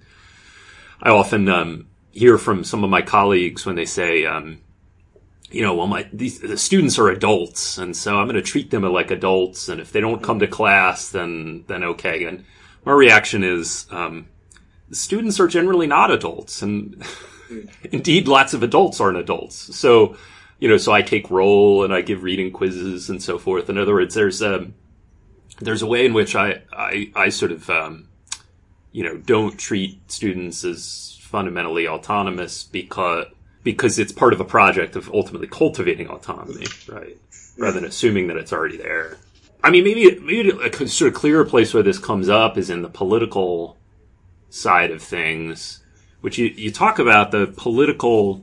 I often um, hear from some of my colleagues when they say, um, you know, well, my these the students are adults, and so I'm going to treat them like adults, and if they don't come to class, then then okay. And my reaction is, um, the students are generally not adults, and indeed, lots of adults aren't adults. So. You know, so I take roll and I give reading quizzes and so forth. In other words, there's a, there's a way in which I, I, I sort of, um, you know, don't treat students as fundamentally autonomous because, because it's part of a project of ultimately cultivating autonomy, right? Rather than assuming that it's already there. I mean, maybe, maybe a sort of clearer place where this comes up is in the political side of things, which you, you talk about the political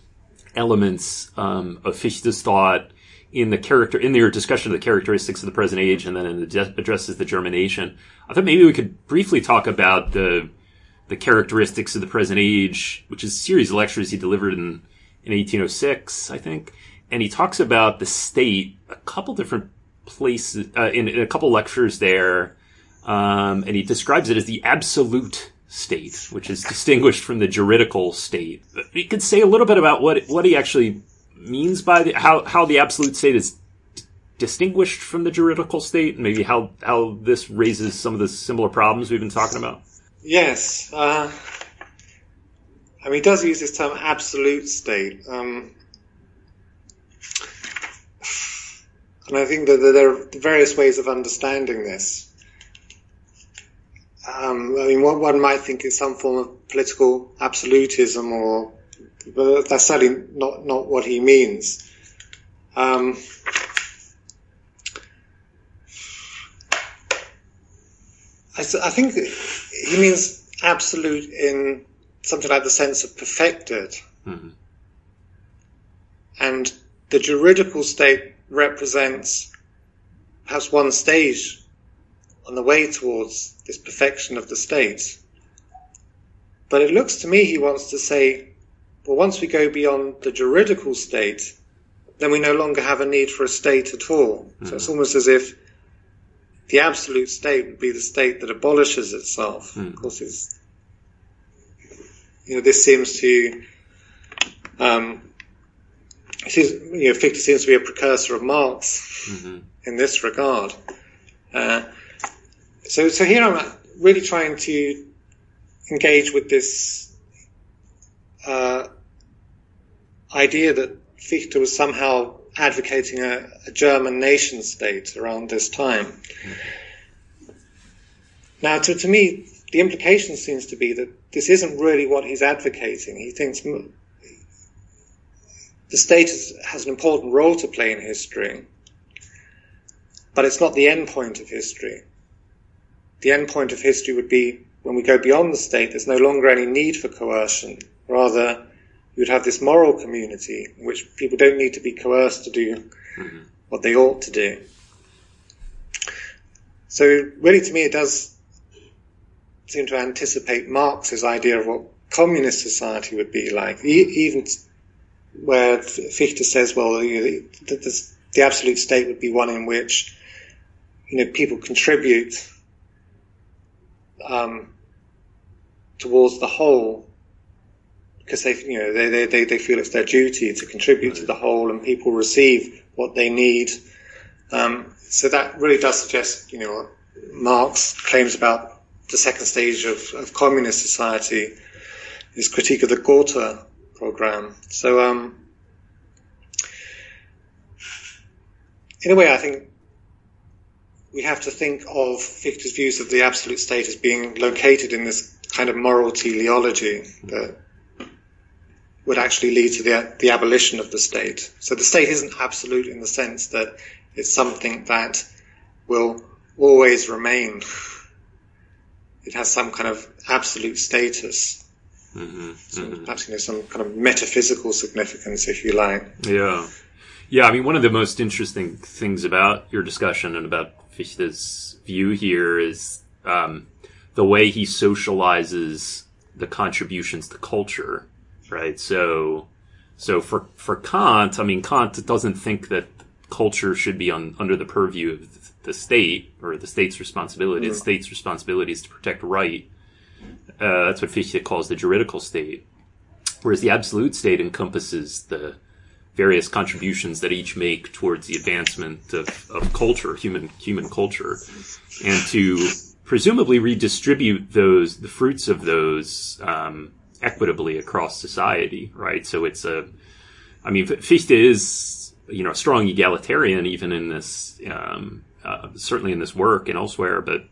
elements um, of Fichte's thought in the character in your discussion of the characteristics of the present age, and then in the de- addresses the Germination. I thought maybe we could briefly talk about the the characteristics of the present age, which is a series of lectures he delivered in in eighteen oh six, I think, and he talks about the state a couple different places uh, in, in a couple lectures there, um, and he describes it as the absolute state, which is distinguished from the juridical state. You could say a little bit about what what he actually means by the, how how the absolute state is d- distinguished from the juridical state, and maybe how how this raises some of the similar problems we've been talking about. Yes, uh, I mean, he does use this term absolute state, um, and I think that there are various ways of understanding this. Um, I mean, what one might think is some form of political absolutism, or but that's certainly not, not what he means. Um, I, I think he means absolute in something like the sense of perfected. Mm-hmm. And the juridical state represents perhaps one stage on the way towards this perfection of the state. But it looks to me he wants to say, well, once we go beyond the juridical state, then we no longer have a need for a state at all. Mm-hmm. So it's almost as if the absolute state would be the state that abolishes itself. Mm-hmm. Of course, it's, you know, this seems to, um, it seems, you know, Fichte seems to be a precursor of Marx mm-hmm. in this regard. Uh, So, so here I'm really trying to engage with this uh, idea that Fichte was somehow advocating a, a German nation state around this time. Now, to, to me, the implication seems to be that this isn't really what he's advocating. He thinks the state is, has an important role to play in history, but it's not the end point of history. The end point of history would be when we go beyond the state, there's no longer any need for coercion. Rather, you would have this moral community in which people don't need to be coerced to do mm-hmm. what they ought to do. So really, to me, it does seem to anticipate Marx's idea of what communist society would be like, e- even where Fichte says, well, you know, the, the, the absolute state would be one in which, you know, people contribute um, towards the whole, because they, you know, they, they, they feel it's their duty to contribute to the whole, and people receive what they need. Um, so that really does suggest, you know, Marx claims about the second stage of, of communist society, his critique of the Gotha program. So, um, in a way, I think we have to think of Fichte's views of the absolute state as being located in this kind of moral teleology that would actually lead to the, the abolition of the state. So the state isn't absolute in the sense that it's something that will always remain. It has some kind of absolute status. Mm-hmm, so mm-hmm. Perhaps, you know, some kind of metaphysical significance, if you like. Yeah. Yeah, I mean, one of the most interesting things about your discussion and about Fichte's view here is um, the way he socializes the contributions to culture, right? So, so for for Kant, I mean, Kant doesn't think that culture should be on, under the purview of the state or the state's responsibility. Mm. The state's responsibility is to protect right. Uh, that's what Fichte calls the juridical state, whereas the absolute state encompasses the various contributions that each make towards the advancement of, of culture, human human culture, and to presumably redistribute those the fruits of those um, equitably across society, right? So it's a, I mean, Fichte is, you know, a strong egalitarian even in this, um, uh, certainly in this work and elsewhere, but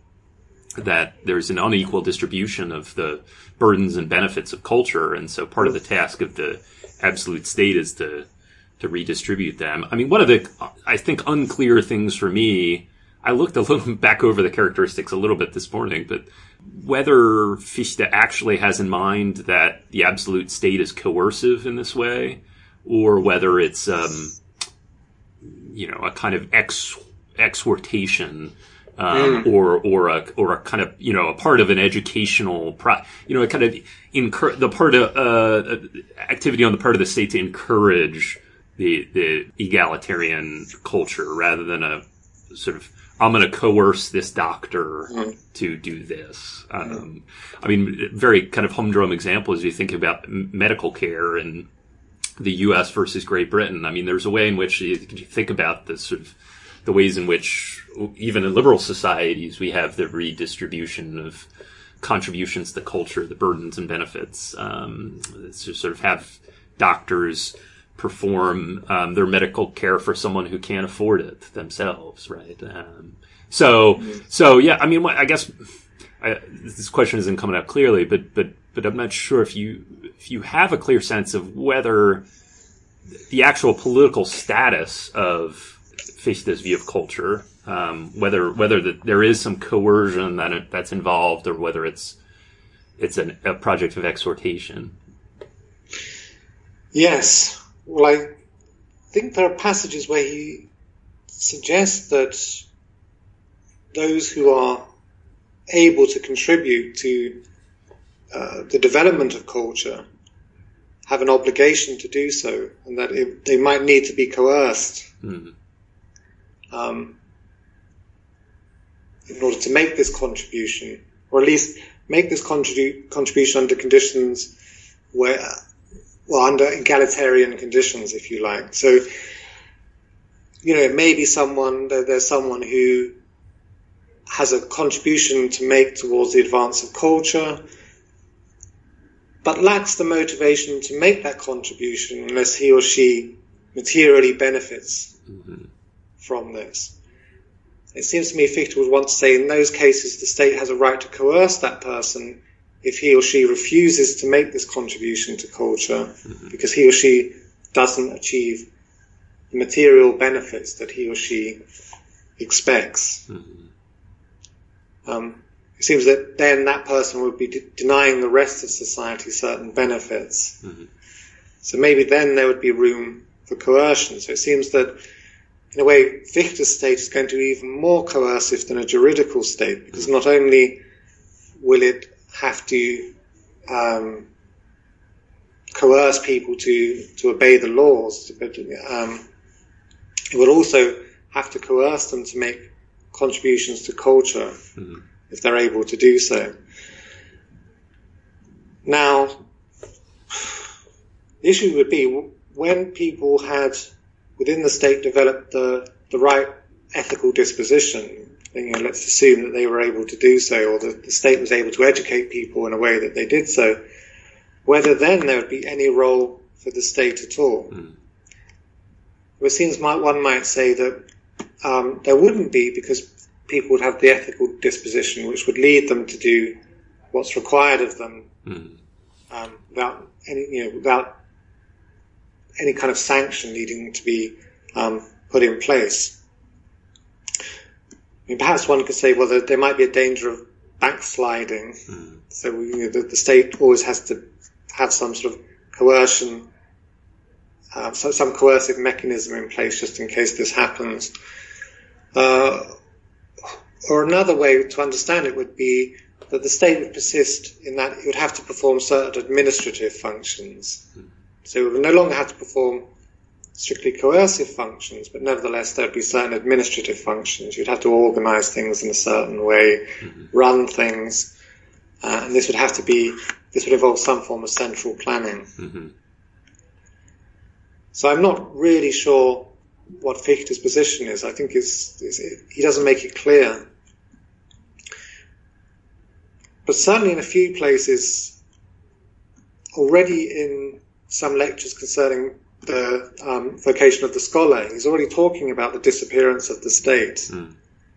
that there's an unequal distribution of the burdens and benefits of culture, and so part of the task of the absolute state is to to redistribute them. I mean, one of the, I think, unclear things for me, I looked a little back over the characteristics a little bit this morning, but whether Fichte actually has in mind that the absolute state is coercive in this way, or whether it's, um, you know, a kind of ex, exhortation, um, mm. or, or a, or a kind of, you know, a part of an educational, pro, you know, a kind of incur, the part of, uh, activity on the part of the state to encourage the, the egalitarian culture rather than a sort of, I'm going to coerce this doctor mm. to do this. Um, I mean, very kind of humdrum example as you think about medical care in the U S versus Great Britain. I mean, there's a way in which you, you think about the sort of the ways in which even in liberal societies we have the redistribution of contributions to culture, the burdens and benefits. Um, to sort of have doctors perform um, their medical care for someone who can't afford it themselves, right? Um, so, mm-hmm. so yeah, I mean, I guess I, this question isn't coming out clearly, but but but I'm not sure if you if you have a clear sense of whether the actual political status of Fichte's view of culture, um, whether whether the, there is some coercion that it, that's involved, or whether it's it's an, a project of exhortation. Yes. Well, I think there are passages where he suggests that those who are able to contribute to uh, the development of culture have an obligation to do so, and that it, they might need to be coerced mm. um, in order to make this contribution, or at least make this contribu- contribution under conditions where... well, under egalitarian conditions, if you like. So, you know, maybe someone, there's someone who has a contribution to make towards the advance of culture, but lacks the motivation to make that contribution unless he or she materially benefits mm-hmm. from this. It seems to me Fichte would want to say in those cases the state has a right to coerce that person if he or she refuses to make this contribution to culture mm-hmm. because he or she doesn't achieve the material benefits that he or she expects. Mm-hmm. Um, it seems that then that person would be de- denying the rest of society certain benefits. Mm-hmm. So maybe then there would be room for coercion. So it seems that in a way Fichte's state is going to be even more coercive than a juridical state, because not only will it have to um, coerce people to, to obey the laws, but um, it will also have to coerce them to make contributions to culture mm-hmm. if they're able to do so. Now, the issue would be when people had within the state developed the, the right ethical disposition, you know, let's assume that they were able to do so, or that the state was able to educate people in a way that they did so, whether then there would be any role for the state at all. Mm. It seems one might say that um, there wouldn't be, because people would have the ethical disposition which would lead them to do what's required of them mm. um, without any, you know, without any kind of sanction needing to be um, put in place. I mean, perhaps one could say, well, there, there might be a danger of backsliding. Mm. So you know, the, the state always has to have some sort of coercion, uh, so, some coercive mechanism in place just in case this happens. Uh, or another way to understand it would be that the state would persist in that it would have to perform certain administrative functions. Mm. So it would no longer have to perform strictly coercive functions, but nevertheless there would be certain administrative functions. You'd have to organize things in a certain way, mm-hmm. run things, uh, and this would have to be, this would involve some form of central planning. Mm-hmm. So I'm not really sure what Fichte's position is. I think it's, it's, it, he doesn't make it clear. But certainly in a few places, already in some lectures concerning the um, vocation of the scholar, he's already talking about the disappearance of the state. Mm.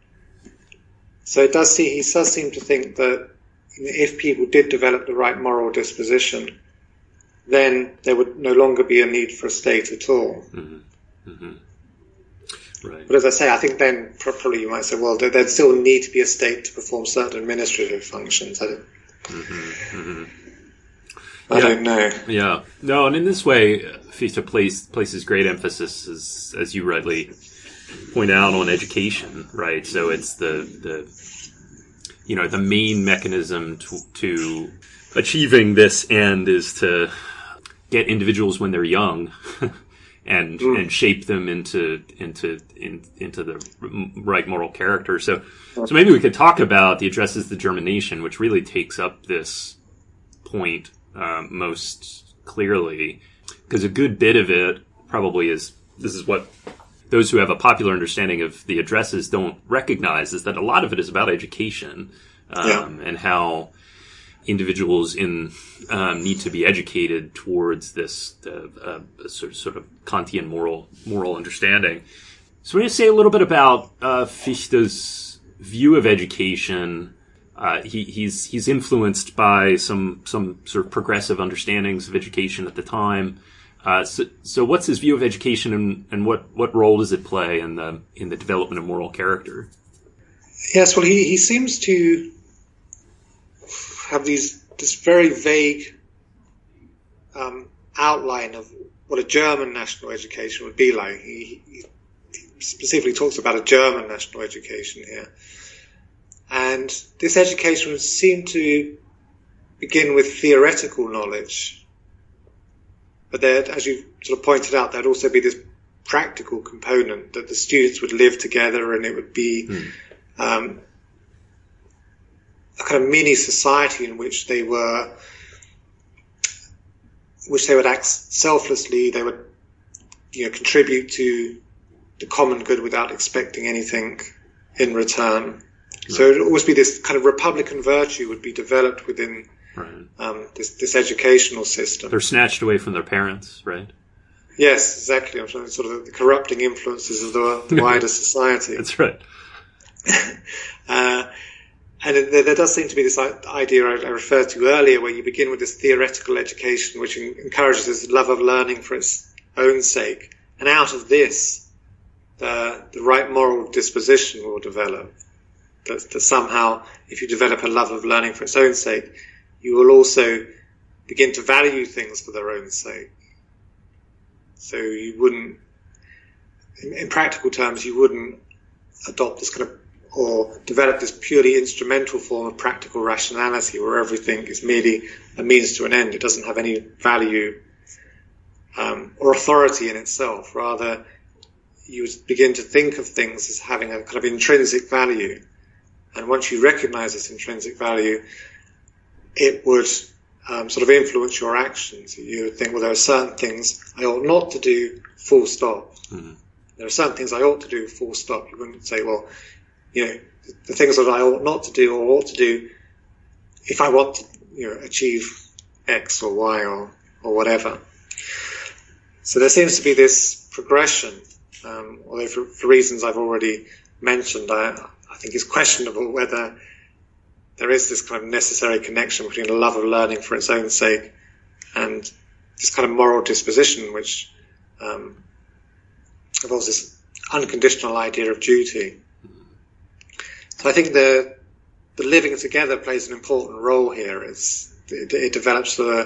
So it does see, he does seem to think that if people did develop the right moral disposition, then there would no longer be a need for a state at all. Mm-hmm. Mm-hmm. Right. But as I say, I think then probably you might say, well, there'd still need to be a state to perform certain administrative functions. I don't, mm-hmm. Mm-hmm. I yeah. don't know. Yeah. No, and in this way, Fichte place, places great emphasis, as, as you rightly point out, on education, right? So it's the, the you know, the main mechanism to, to achieving this end is to get individuals when they're young and mm. and shape them into into in, into the right moral character. So so maybe we could talk about the Addresses to the German Nation, which really takes up this point um, most clearly, because a good bit of it probably is, this is what those who have a popular understanding of the addresses don't recognize, is that a lot of it is about education um, yeah. and how individuals in um, need to be educated towards this uh, uh, sort, of, sort of Kantian moral moral understanding. So we're going to say a little bit about uh, Fichte's view of education. Uh, he, he's he's influenced by some some sort of progressive understandings of education at the time. Uh, so, so what's his view of education, and, and what, what role does it play in the in the development of moral character? Yes, well, he, he seems to have these this very vague um, outline of what a German national education would be like. He, he specifically talks about a German national education here. And this education would seem to begin with theoretical knowledge. But there, as you sort of pointed out, there'd also be this practical component, that the students would live together and it would be mm. um, a kind of mini society in which they were, which they would act selflessly. They would, you know, contribute to the common good without expecting anything in return. So it would always be this kind of republican virtue would be developed within Right. um, this, this educational system. They're snatched away from their parents, right? Yes, exactly. I'm trying to sort of the corrupting influences of the, the wider society. That's right. uh, and it, there, there does seem to be this idea I, I referred to earlier, where you begin with this theoretical education, which in, encourages this love of learning for its own sake, and out of this, the the right moral disposition will develop. That, that somehow, if you develop a love of learning for its own sake, you will also begin to value things for their own sake. So you wouldn't, in, in practical terms, you wouldn't adopt this kind of, or develop this purely instrumental form of practical rationality where everything is merely a means to an end. It doesn't have any value um, or authority in itself. Rather, you would begin to think of things as having a kind of intrinsic value. And once you recognize this intrinsic value, it would um, sort of influence your actions. You would think, well, there are certain things I ought not to do, full stop. Mm-hmm. There are certain things I ought to do, full stop. You wouldn't say, well, you know, the, the things that I ought not to do or ought to do if I want to, you know, achieve X or Y or, or whatever. So there seems to be this progression, um, although for, for reasons I've already mentioned, I, I think it's questionable whether there is this kind of necessary connection between a love of learning for its own sake and this kind of moral disposition, which um, involves this unconditional idea of duty. So I think the the living together plays an important role here. It's, it, it develops a,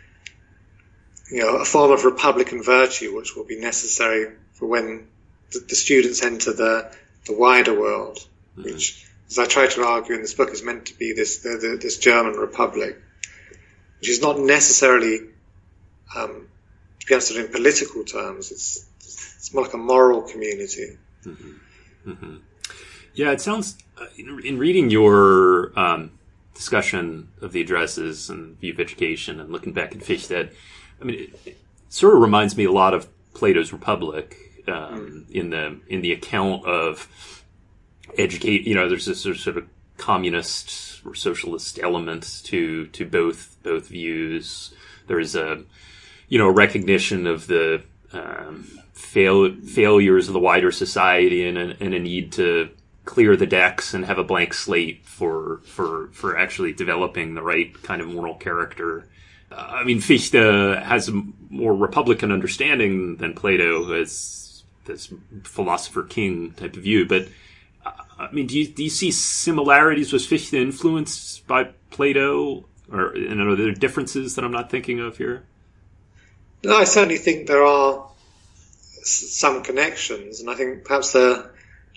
you know, a form of republican virtue which will be necessary for when the, the students enter the the wider world, mm-hmm. which, as I try to argue in this book, is meant to be this the, the, this German Republic, which is not necessarily um, to be understood in political terms. It's it's more like a moral community. Mm-hmm. Mm-hmm. Yeah, it sounds uh, in, in reading your um, discussion of the addresses and view of education and looking back at Fichte, I mean, it, it sort of reminds me a lot of Plato's Republic um, mm. in the in the account of educate, you know, there's this sort of communist or socialist element to, to both, both views. There's a, you know, recognition of the, um, fail, failures of the wider society and a, and a need to clear the decks and have a blank slate for, for, for actually developing the right kind of moral character. Uh, I mean, Fichte has a more Republican understanding than Plato, who has this philosopher king type of view, but I mean, do you, do you see similarities? Was Fichte influenced by Plato? Or, you know, are there differences that I'm not thinking of here? No, I certainly think there are some connections, and I think perhaps the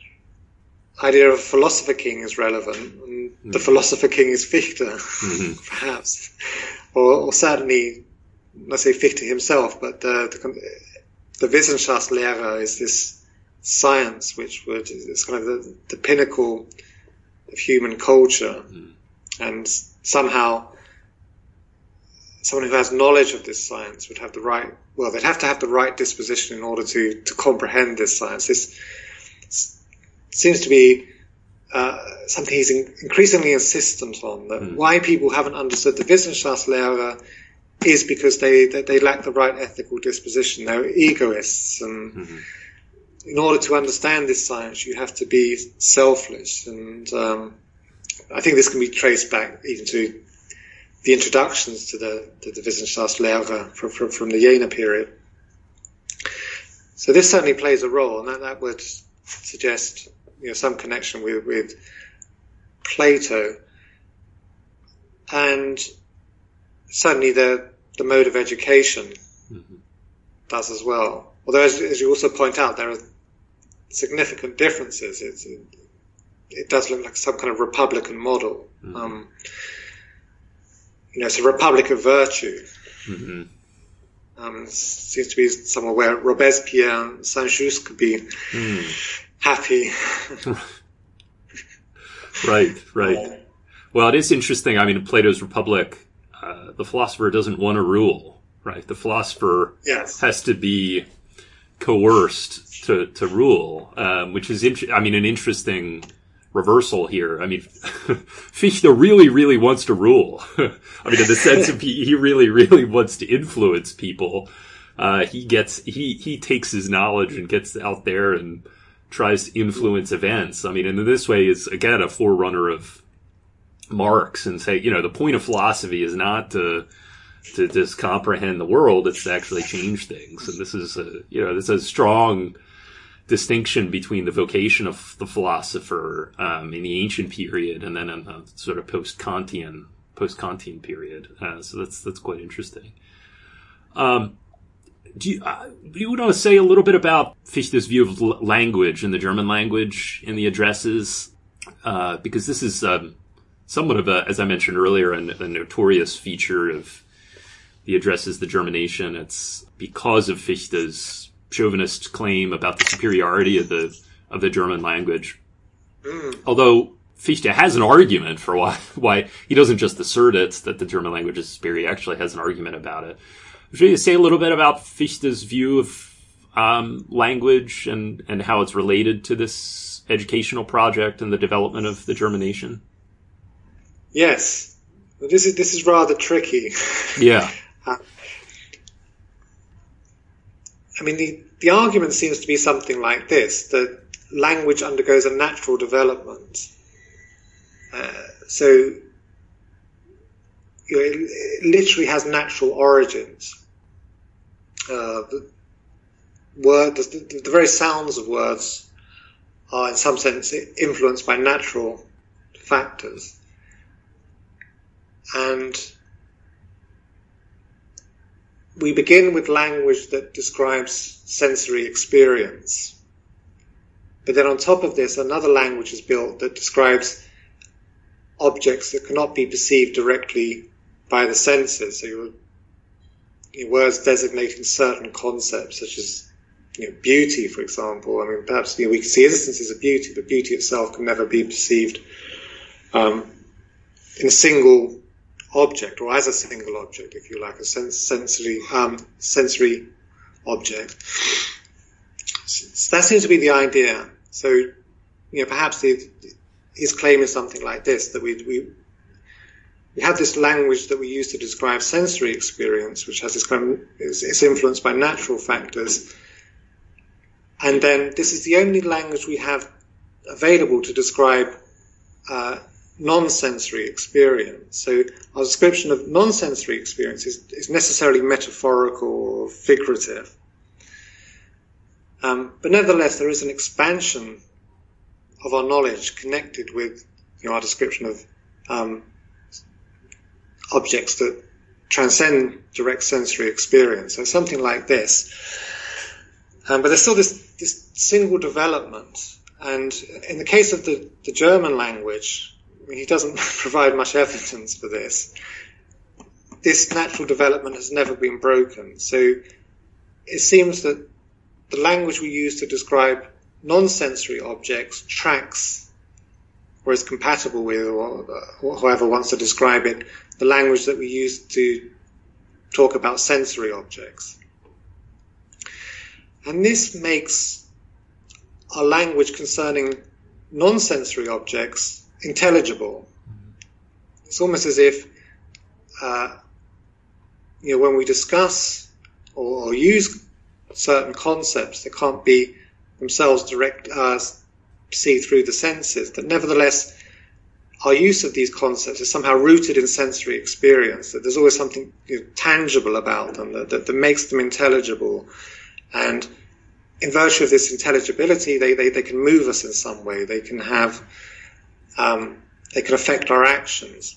idea of a philosopher king is relevant, and mm-hmm. the philosopher king is Fichte, mm-hmm. perhaps. Or, or certainly, let's say Fichte himself, but the, the, the Wissenschaftslehre is this science which would is kind of the, the pinnacle of human culture, mm. and somehow someone who has knowledge of this science would have the right well they'd have to have the right disposition in order to to comprehend this science. This seems to be uh, something he's in, increasingly insistent on, that mm. why people haven't understood the Wissenschaftslehre is because they, they they lack the right ethical disposition. They're egoists, and mm-hmm. in order to understand this science, you have to be selfless. And um, I think this can be traced back even to the introductions to the, to the Wissenschaftslehre from, from, from the Jena period. So this certainly plays a role, and that, that would suggest, you know, some connection with, with Plato. And certainly the, the mode of education mm-hmm. does as well. Although, as, as you also point out, there are significant differences. It's, it, it does look like some kind of republican model. Mm-hmm. Um, you know, it's a republic of virtue. Mm-hmm. Um, it seems to be somewhere where Robespierre and Saint-Just could be mm. happy. Right, right. Yeah. Well, it is interesting. I mean, in Plato's Republic, uh, the philosopher doesn't want to rule, right? The philosopher yes. has to be coerced to, to rule, um, which is, int- I mean, an interesting reversal here. I mean, Fichte really, really wants to rule. I mean, in the sense of he, he really, really wants to influence people. Uh, he gets, he, he takes his knowledge and gets out there and tries to influence events. I mean, and in this way is, again, a forerunner of Marx, and say, you know, the point of philosophy is not to, to just comprehend the world, it's to actually change things. And this is a, you know, this is a strong distinction between the vocation of the philosopher um, in the ancient period and then in the sort of post-Kantian post-Kantian period. Uh, so that's that's quite interesting. Um, do you, uh, do you want to say a little bit about Fichte's view of l- language and the German language in the addresses? Uh, because this is um, somewhat of a, as I mentioned earlier, a, a notorious feature of the addresses, the Germination. It's because of Fichte's chauvinist claim about the superiority of the of the German language. Mm. Although Fichte has an argument for why why he doesn't just assert it that the German language is superior. He actually has an argument about it. Should you say a little bit about Fichte's view of um, language and, and how it's related to this educational project and the development of the Germination? Yes, this is this is rather tricky. Yeah. uh, I mean, the, the argument seems to be something like this, that language undergoes a natural development. Uh, so, you know, it, it literally has natural origins. Uh, the, word, the, the very sounds of words are in some sense influenced by natural factors. And we begin with language that describes sensory experience. But then on top of this, another language is built that describes objects that cannot be perceived directly by the senses. So your, your words designating certain concepts, such as, you know, beauty, for example. I mean, perhaps, you know, we can see instances of beauty, but beauty itself can never be perceived um, in a single object, or as a single object, if you like, a sens- sensory um, sensory object. So that seems to be the idea. So, you know, perhaps the, his claim is something like this: that we we we have this language that we use to describe sensory experience, which has this kind of, is, is influenced by natural factors, and then this is the only language we have available to describe uh, non-sensory experience. So our description of non-sensory experience is, is necessarily metaphorical or figurative. Um, but nevertheless, there is an expansion of our knowledge connected with, you know, our description of um, objects that transcend direct sensory experience. So something like this. Um, but there's still this, this single development. And in the case of the, the German language, I mean, he doesn't provide much evidence for this. This natural development has never been broken. So it seems that the language we use to describe non-sensory objects tracks, or is compatible with, or, or whoever wants to describe it, the language that we use to talk about sensory objects. And this makes our language concerning non-sensory objects intelligible. It's almost as if, uh, you know, when we discuss or, or use certain concepts that can't be themselves direct, uh, see through the senses, that nevertheless our use of these concepts is somehow rooted in sensory experience, that there's always something, you know, tangible about them that, that, that makes them intelligible. And in virtue of this intelligibility, they, they, they can move us in some way. They can have Um, they can affect our actions.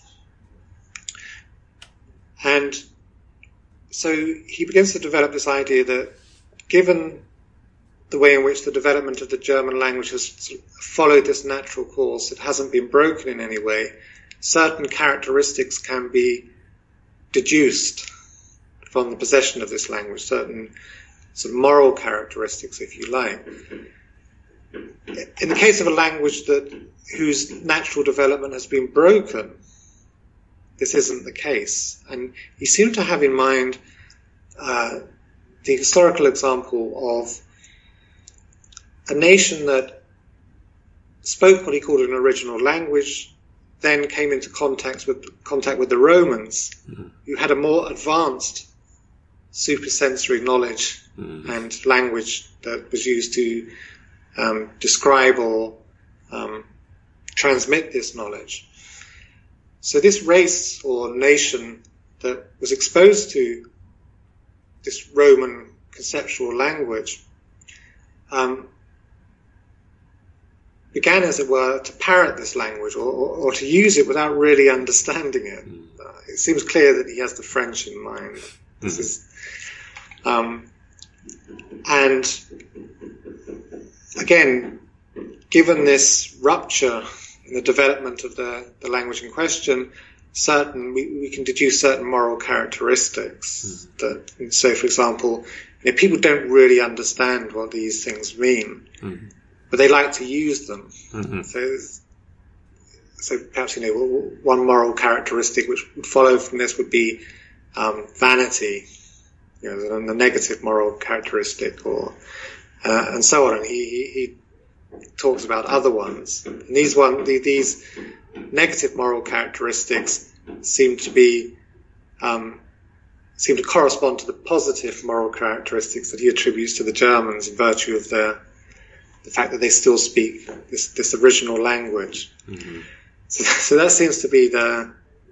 And so he begins to develop this idea that given the way in which the development of the German language has followed this natural course, it hasn't been broken in any way, certain characteristics can be deduced from the possession of this language, certain sort of moral characteristics, if you like. In the case of a language that whose natural development has been broken, this isn't the case. And he seemed to have in mind uh, the historical example of a nation that spoke what he called an original language, then came into contact with contact with the Romans, mm-hmm. who had a more advanced supersensory knowledge mm-hmm. and language that was used to um, describe or um, transmit this knowledge. So this race or nation that was exposed to this Roman conceptual language um, began, as it were, to parrot this language or, or, or to use it without really understanding it. Mm. Uh, it seems clear that he has the French in mind. This mm. is, um, and again, given this rupture in the development of the, the language in question, certain we, we can deduce certain moral characteristics. Mm. That, so, for example, you know, people don't really understand what these things mean, mm. but they like to use them. Mm-hmm. So, so perhaps, you know, one moral characteristic which would follow from this would be um, vanity, you know, the, the negative moral characteristic, or uh, and so on. And he, he, he talks about other ones. And these one, the, these negative moral characteristics seem to be um, seem to correspond to the positive moral characteristics that he attributes to the Germans in virtue of their the fact that they still speak this, this original language. Mm-hmm. So, so that seems to be the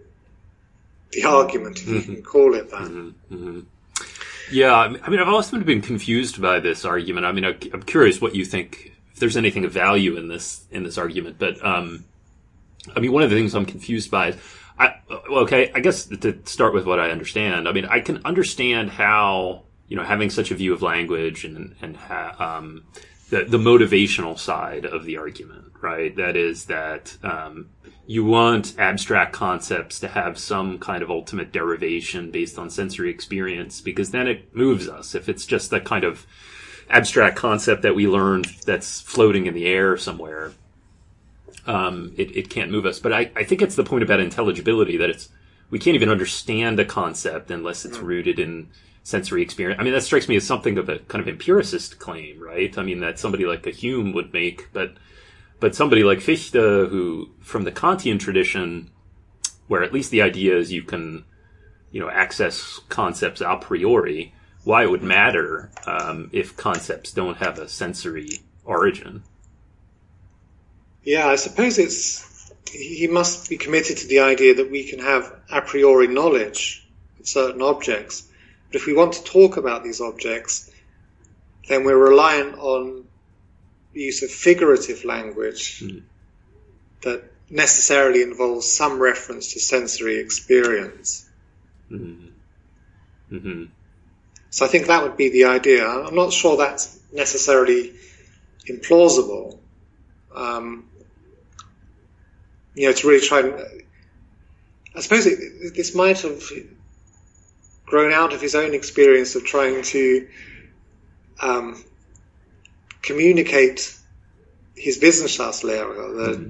the argument, if mm-hmm. you can call it that. Mm-hmm. Mm-hmm. Yeah, I mean, I've often been confused by this argument. I mean, I'm curious what you think, if there's anything of value in this in this argument. But um, I mean, one of the things I'm confused by is, I, okay, I guess to start with what I understand. I mean, I can understand how, you know, having such a view of language and and ha, um, the the motivational side of the argument, right? That is that um, you want abstract concepts to have some kind of ultimate derivation based on sensory experience, because then it moves us. If it's just that kind of abstract concept that we learned that's floating in the air somewhere, um, it, it can't move us. But I, I think it's the point about intelligibility, that it's, we can't even understand a concept unless it's rooted in sensory experience. I mean, that strikes me as something of a kind of empiricist claim, right? I mean, that somebody like a Hume would make, but But somebody like Fichte, who, from the Kantian tradition, where at least the idea is you can, you know, access concepts a priori, why it would matter um, if concepts don't have a sensory origin. Yeah, I suppose it's, he must be committed to the idea that we can have a priori knowledge of certain objects. But if we want to talk about these objects, then we're reliant on the use of figurative language mm. that necessarily involves some reference to sensory experience. Mm-hmm. Mm-hmm. So I think that would be the idea. I'm not sure that's necessarily implausible. Um, you know, to really try and... I suppose it, this might have grown out of his own experience of trying to um, communicate his Wissenschaftslehre. The,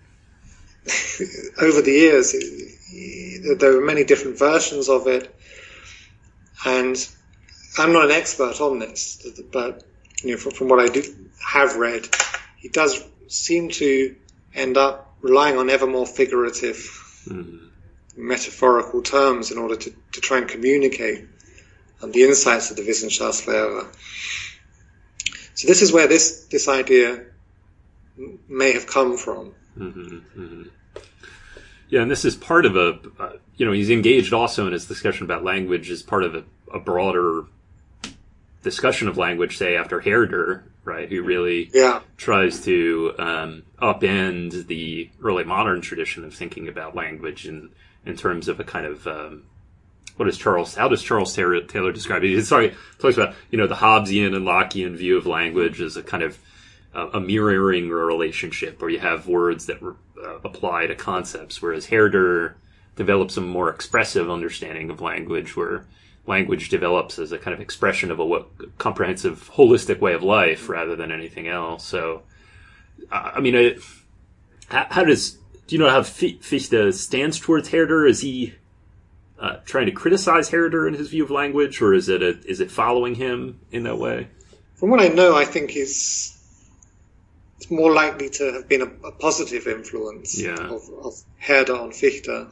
mm. Over the years, it, there were many different versions of it, and I'm not an expert on this, but you know, from, from what I do have read, he does seem to end up relying on ever more figurative, mm. metaphorical terms in order to, to try and communicate um, the insights of the Wissenschaftslehre. So this is where this, this idea may have come from. Mm-hmm, mm-hmm. Yeah, and this is part of a, uh, you know, he's engaged also in his discussion about language as part of a, a broader discussion of language, say, after Herder, right, who really yeah. tries to um, upend the early modern tradition of thinking about language in, in terms of a kind of... Um, What is Charles? How does Charles Taylor, Taylor describe it? He sorry, talks about, you know, the Hobbesian and Lockean view of language as a kind of uh, a mirroring relationship, where you have words that uh, apply to concepts, whereas Herder develops a more expressive understanding of language, where language develops as a kind of expression of a what, comprehensive, holistic way of life rather than anything else. So, uh, I mean, it, how, how does do you know how Fichte stands towards Herder? Is he Uh, trying to criticize Herder in his view of language, or is it a, is it following him in that way? From what I know, I think it's it's more likely to have been a, a positive influence yeah. of, of Herder on Fichte.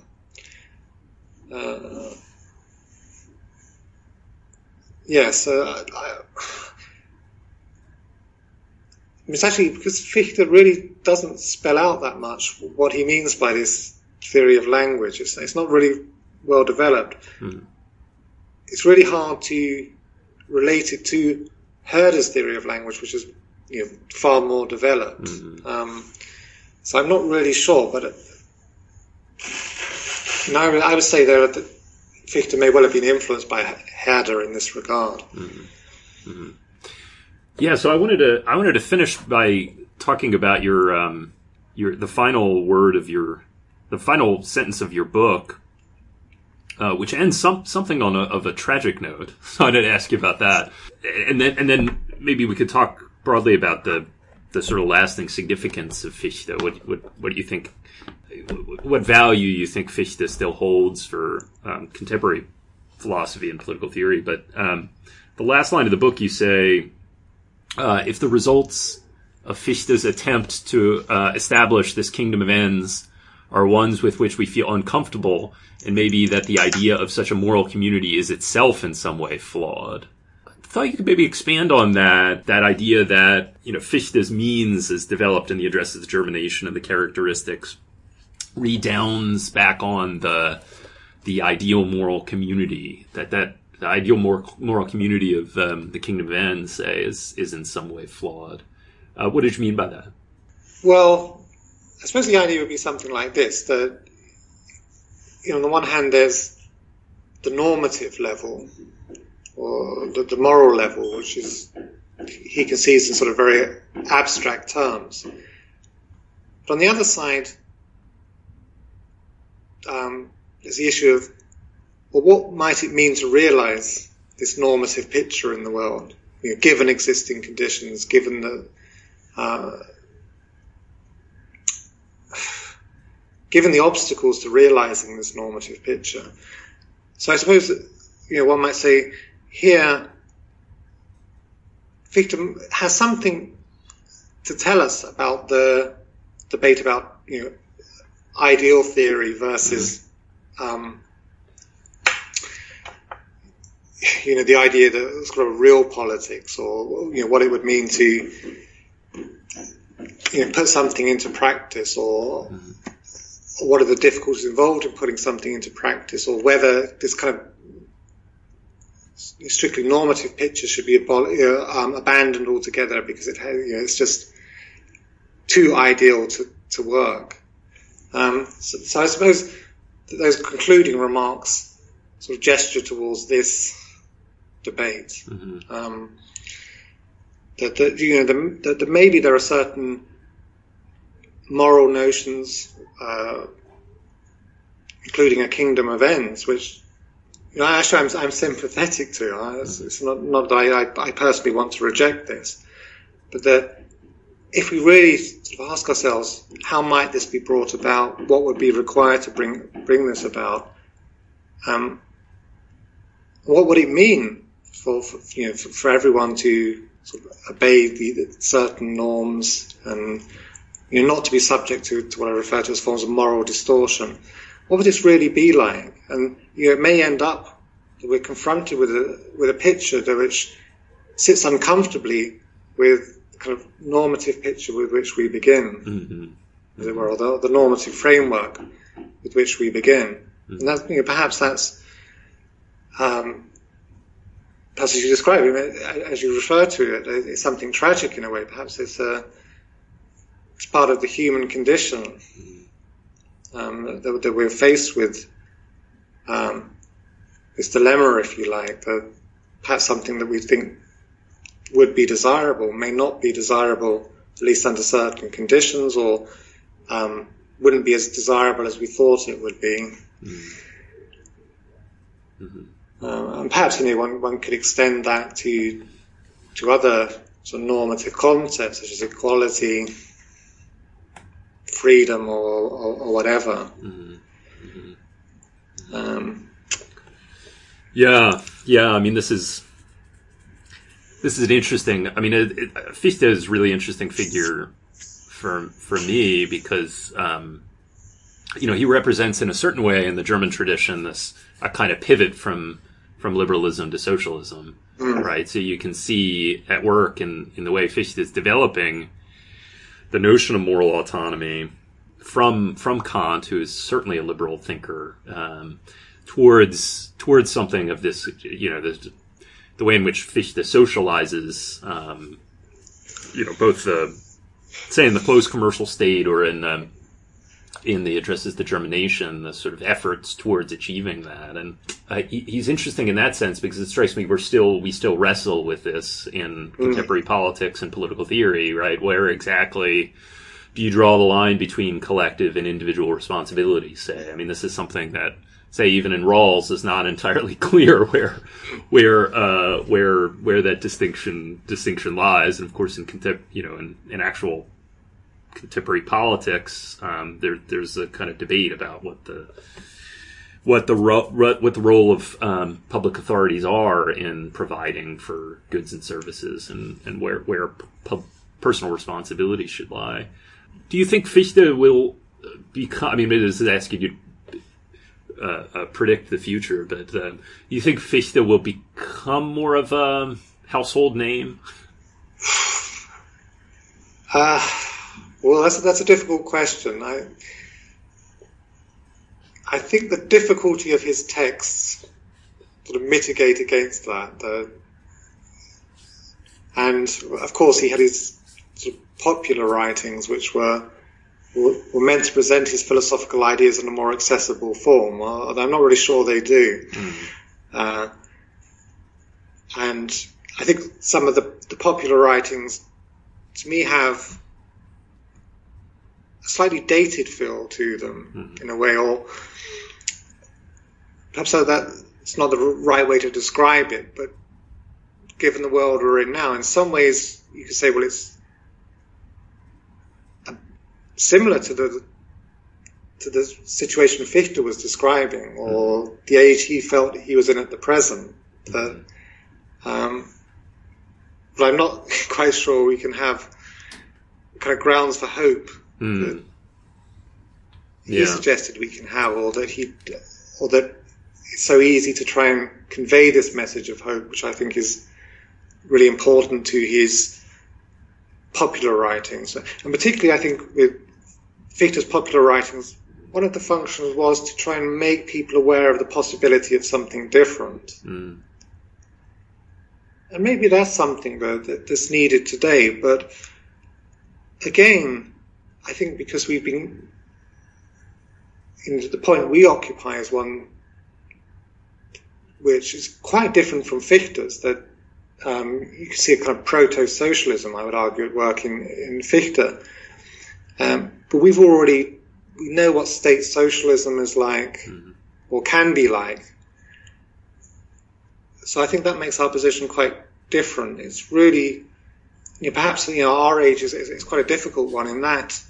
Uh, yeah, so I, I, it's actually because Fichte really doesn't spell out that much what he means by this theory of language. It's, it's not really well developed. Mm. It's really hard to relate it to Herder's theory of language, which is, you know, far more developed. Mm-hmm. Um, so I'm not really sure, but uh, you know, I would say there that Fichte may well have been influenced by Herder in this regard. Mm-hmm. Mm-hmm. Yeah, so I wanted to I wanted to finish by talking about your um, your the final word of your the final sentence of your book, uh, which ends some something on a, of a tragic note. So I wanted to ask you about that, and then and then maybe we could talk broadly about the the sort of lasting significance of Fichte. What what what do you think? What value you think Fichte still holds for um, contemporary philosophy and political theory? But um, the last line of the book, you say, uh, if the results of Fichte's attempt to uh, establish this kingdom of ends are ones with which we feel uncomfortable, and maybe that the idea of such a moral community is itself in some way flawed. I thought you could maybe expand on that, that idea that, you know, Fichte's means as developed in the Addresses of Germination and the Characteristics redounds back on the the ideal moral community, that that the ideal moral, moral community of um, the kingdom of ends, say, is is in some way flawed. Uh, what did you mean by that? Well, I suppose the idea would be something like this: that, you know, on the one hand, there's the normative level, or the, the moral level, which is he conceives in sort of very abstract terms. But on the other side, Um, there's the issue of, well, what might it mean to realize this normative picture in the world, you know, given existing conditions, given the, uh, given the obstacles to realizing this normative picture. So I suppose that, you know, one might say here, Fichte has something to tell us about the debate about, you know, ideal theory versus, um, you know, the idea that it's got a real politics, or, you know, what it would mean to, you know, put something into practice, or, or what are the difficulties involved in putting something into practice, or whether this kind of strictly normative picture should be abol- you know, um, abandoned altogether because it has, you know, it's just too ideal to, to work. Um, so, so I suppose that those concluding remarks sort of gesture towards this debate. Mm-hmm. Um, that, that you know, the, that, that maybe there are certain moral notions, uh, including a kingdom of ends, which, you know, actually I'm, I'm sympathetic to. Uh, it's, it's not, not that I, I, I personally want to reject this, but that if we really sort of ask ourselves, how might this be brought about? What would be required to bring bring this about? Um, what would it mean for, for you know for, for everyone to sort of obey the, the certain norms and, you know, not to be subject to, to what I refer to as forms of moral distortion? What would this really be like? And, you know, it may end up that we're confronted with a with a picture that which sits uncomfortably with kind of normative picture with which we begin, mm-hmm. as it were, or the, the normative framework with which we begin. Mm-hmm. And that's, you know, perhaps that's, um, perhaps as you describe it, as you refer to it, it's something tragic in a way. Perhaps it's a, it's part of the human condition, um, that, that we're faced with, um, this dilemma, if you like, that perhaps something that we think would be desirable may not be desirable, at least under certain conditions, or um, wouldn't be as desirable as we thought it would be. Mm-hmm. Uh, and perhaps, you know, one, one could extend that to to other sort of normative concepts such as equality, freedom, or, or, or whatever. Mm-hmm. Mm-hmm. Um, yeah, yeah. I mean, this is. This is an interesting, I mean, it, it, Fichte is a really interesting figure for for me because um, you know he represents in a certain way in the German tradition this a kind of pivot from from liberalism to socialism, mm. right? So you can see at work in in the way Fichte is developing the notion of moral autonomy from from Kant, who is certainly a liberal thinker, um, towards towards something of this, you know, the, the way in which Fichte socializes, um, you know, both the, say in the closed commercial state or in um, in the Addresses to German Nation, the sort of efforts towards achieving that. And uh, he, he's interesting in that sense because it strikes me we're still we still wrestle with this in contemporary mm. politics and political theory, right? Where exactly do you draw the line between collective and individual responsibility, say? I mean, this is something that, say, even in Rawls is not entirely clear where where uh, where where that distinction distinction lies. And of course, in contem- you know, in, in actual contemporary politics, um, there there's a kind of debate about what the what the ro- what the role of um, public authorities are in providing for goods and services, and, and where where pu- personal responsibility should lie. Do you think Fichte will become? I mean, maybe this is asking you to uh, uh, predict the future, but uh, do you think Fichte will become more of a household name? Uh, well, that's that's a difficult question. I I think the difficulty of his texts sort of mitigate against that. Uh, and of course, he had his sort of popular writings, which were were meant to present his philosophical ideas in a more accessible form. Although I'm not really sure they do. Mm. Uh, and I think some of the, the popular writings, to me, have a slightly dated feel to them, mm. in a way, or perhaps so that it's not the right way to describe it, but given the world we're in now, in some ways you could say, well, it's similar to the to the situation Fichte was describing, or mm. the age he felt he was in at the present. That, um, but I'm not quite sure we can have kind of grounds for hope mm. that he yeah. suggested we can have, or that he, or that it's so easy to try and convey this message of hope, which I think is really important to his popular writings, and particularly I think with Fichte's popular writings, one of the functions was to try and make people aware of the possibility of something different. Mm. And maybe that's something that, that, that's needed today. But again, I think because we've been, in the point we occupy is one which is quite different from Fichte's, that um, you can see a kind of proto-socialism, I would argue, at work in, in Fichte. Um, but we've already, we know what state socialism is like, mm-hmm. or can be like. So I think that makes our position quite different. It's really, you know, perhaps, you know, our age is, is, is quite a difficult one in that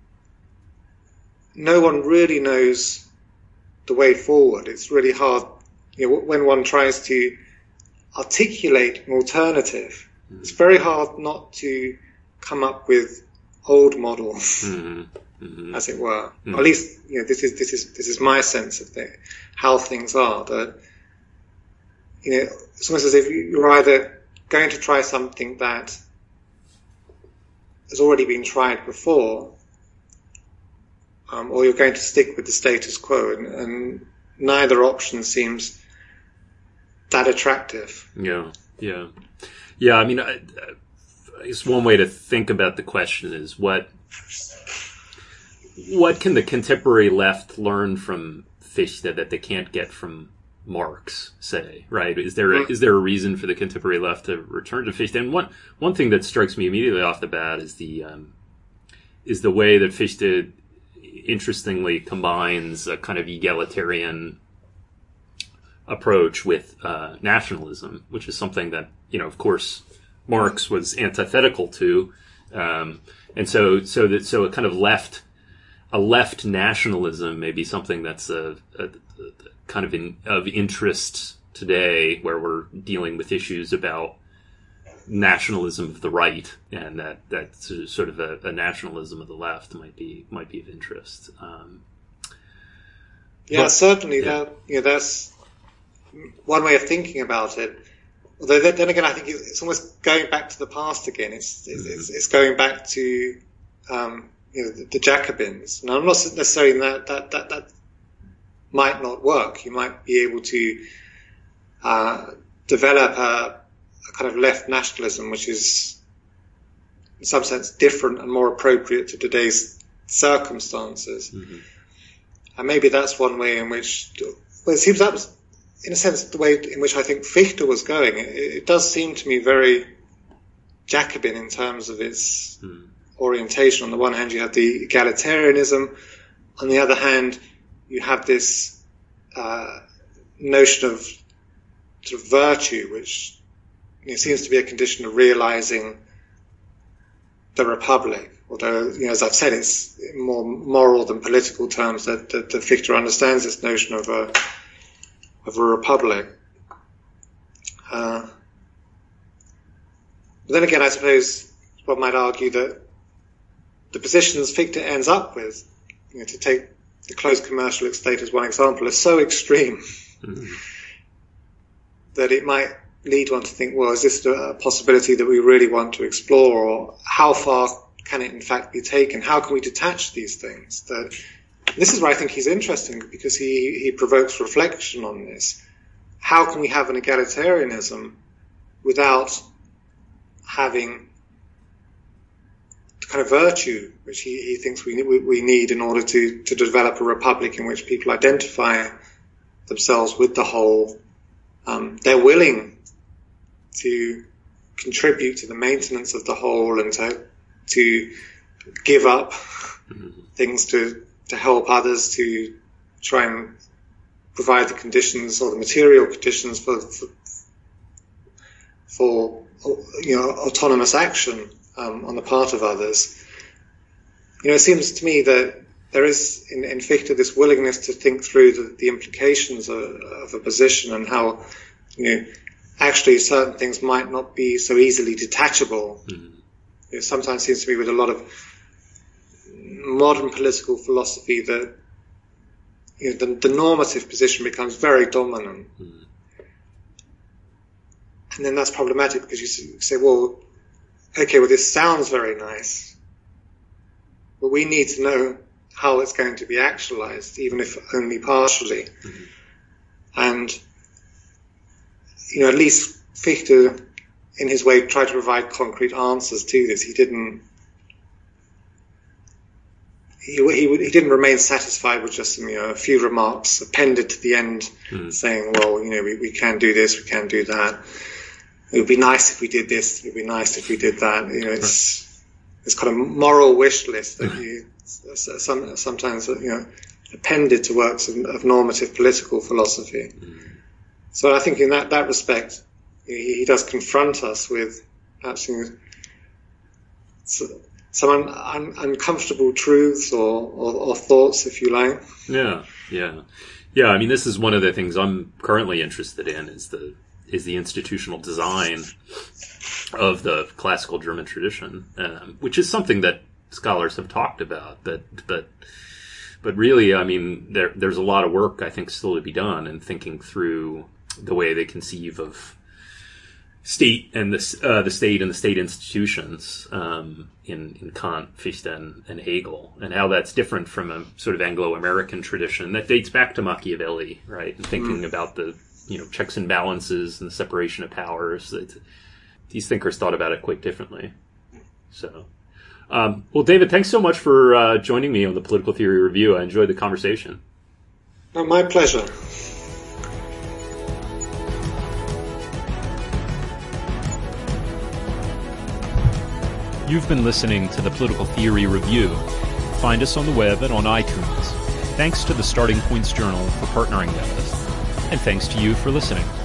no one really knows the way forward. It's really hard, you know, when one tries to articulate an alternative, mm-hmm. it's very hard not to come up with old models, mm-hmm. Mm-hmm. as it were. Mm-hmm. Or at least, you know, this is this is this is my sense of the, how things are. That, you know, it's almost as if you're either going to try something that has already been tried before, um, or you're going to stick with the status quo, and, and neither option seems that attractive. Yeah, yeah, yeah. I mean, I, I guess one way to think about the question is what what can the contemporary left learn from Fichte that they can't get from Marx, say, right? Is there a, is there a reason for the contemporary left to return to Fichte? And one one thing that strikes me immediately off the bat is the um, is the way that Fichte interestingly combines a kind of egalitarian approach with uh, nationalism, which is something that, you know, of course, Marx was antithetical to, um, and so so that so a kind of left a left nationalism may be something that's a, a, a kind of in, of interest today, where we're dealing with issues about nationalism of the right, and that that sort of a, a nationalism of the left might be might be of interest. Um, yeah, but, certainly. Yeah. That you know, that's one way of thinking about it. Although then again, I think it's almost going back to the past again. It's it's, it's going back to um, you know the, the Jacobins. Now, I'm not necessarily that that that that might not work. You might be able to uh, develop a, a kind of left nationalism, which is in some sense different and more appropriate to today's circumstances. Mm-hmm. And maybe that's one way in which, well, it seems that was, in a sense, the way in which I think Fichte was going. It, it does seem to me very Jacobin in terms of its mm. orientation. On the one hand, you have the egalitarianism. On the other hand, you have this uh, notion of sort of virtue, which you know, seems to be a condition of realizing the Republic. Although, you know, as I've said, it's more moral than political terms that, that, that Fichte understands this notion of a of a republic. Uh, but then again, I suppose one might argue that the positions Fichte ends up with, you know, to take the closed commercial estate as one example, are so extreme mm-hmm. that it might lead one to think, well, is this a possibility that we really want to explore, or how far can it in fact be taken? How can we detach these things? That this is where I think he's interesting, because he, he provokes reflection on this. How can we have an egalitarianism without having the kind of virtue which he, he thinks we, we, we need in order to, to develop a republic in which people identify themselves with the whole? Um, they're willing to contribute to the maintenance of the whole and to to give up mm-hmm. things to, to help others, to try and provide the conditions or the material conditions for, for, for you know, autonomous action um, on the part of others. You know, it seems to me that there is in, in Fichte this willingness to think through the, the implications of, of a position, and how, you know, actually certain things might not be so easily detachable. Mm-hmm. It sometimes seems to me with a lot of modern political philosophy that, you know, the, the normative position becomes very dominant. Mm. And then that's problematic, because you say, well, okay, well, this sounds very nice, but we need to know how it's going to be actualized, even if only partially. Mm. And, you know, at least Fichte, in his way, tried to provide concrete answers to this. He didn't. He, he, he didn't remain satisfied with just, you know, a few remarks appended to the end, mm. saying, "Well, you know, we, we can do this, we can do that. It would be nice if we did this. It would be nice if we did that." You know, it's right. This kind of moral wish list that you some, sometimes, you know, appended to works of, of normative political philosophy. Mm. So I think in that that respect, He, he does confront us with perhaps, you know, some un, un, uncomfortable truths or, or, or thoughts, if you like. Yeah, yeah, yeah. I mean, this is one of the things I'm currently interested in is the is the institutional design of the classical German tradition, um, which is something that scholars have talked about. But but but really, I mean, there there's a lot of work I think still to be done in thinking through the way they conceive of state and the uh, the state and the state institutions um, in in Kant, Fichte, and, and Hegel, and how that's different from a sort of Anglo-American tradition that dates back to Machiavelli, right? And thinking mm. about the, you know, checks and balances and the separation of powers. That these thinkers thought about it quite differently. So, um, well, David, thanks so much for uh, joining me on the Political Theory Review. I enjoyed the conversation. Oh, my pleasure. You've been listening to the Political Theory Review. Find us on the web and on iTunes. Thanks to the Starting Points Journal for partnering with us. And thanks to you for listening.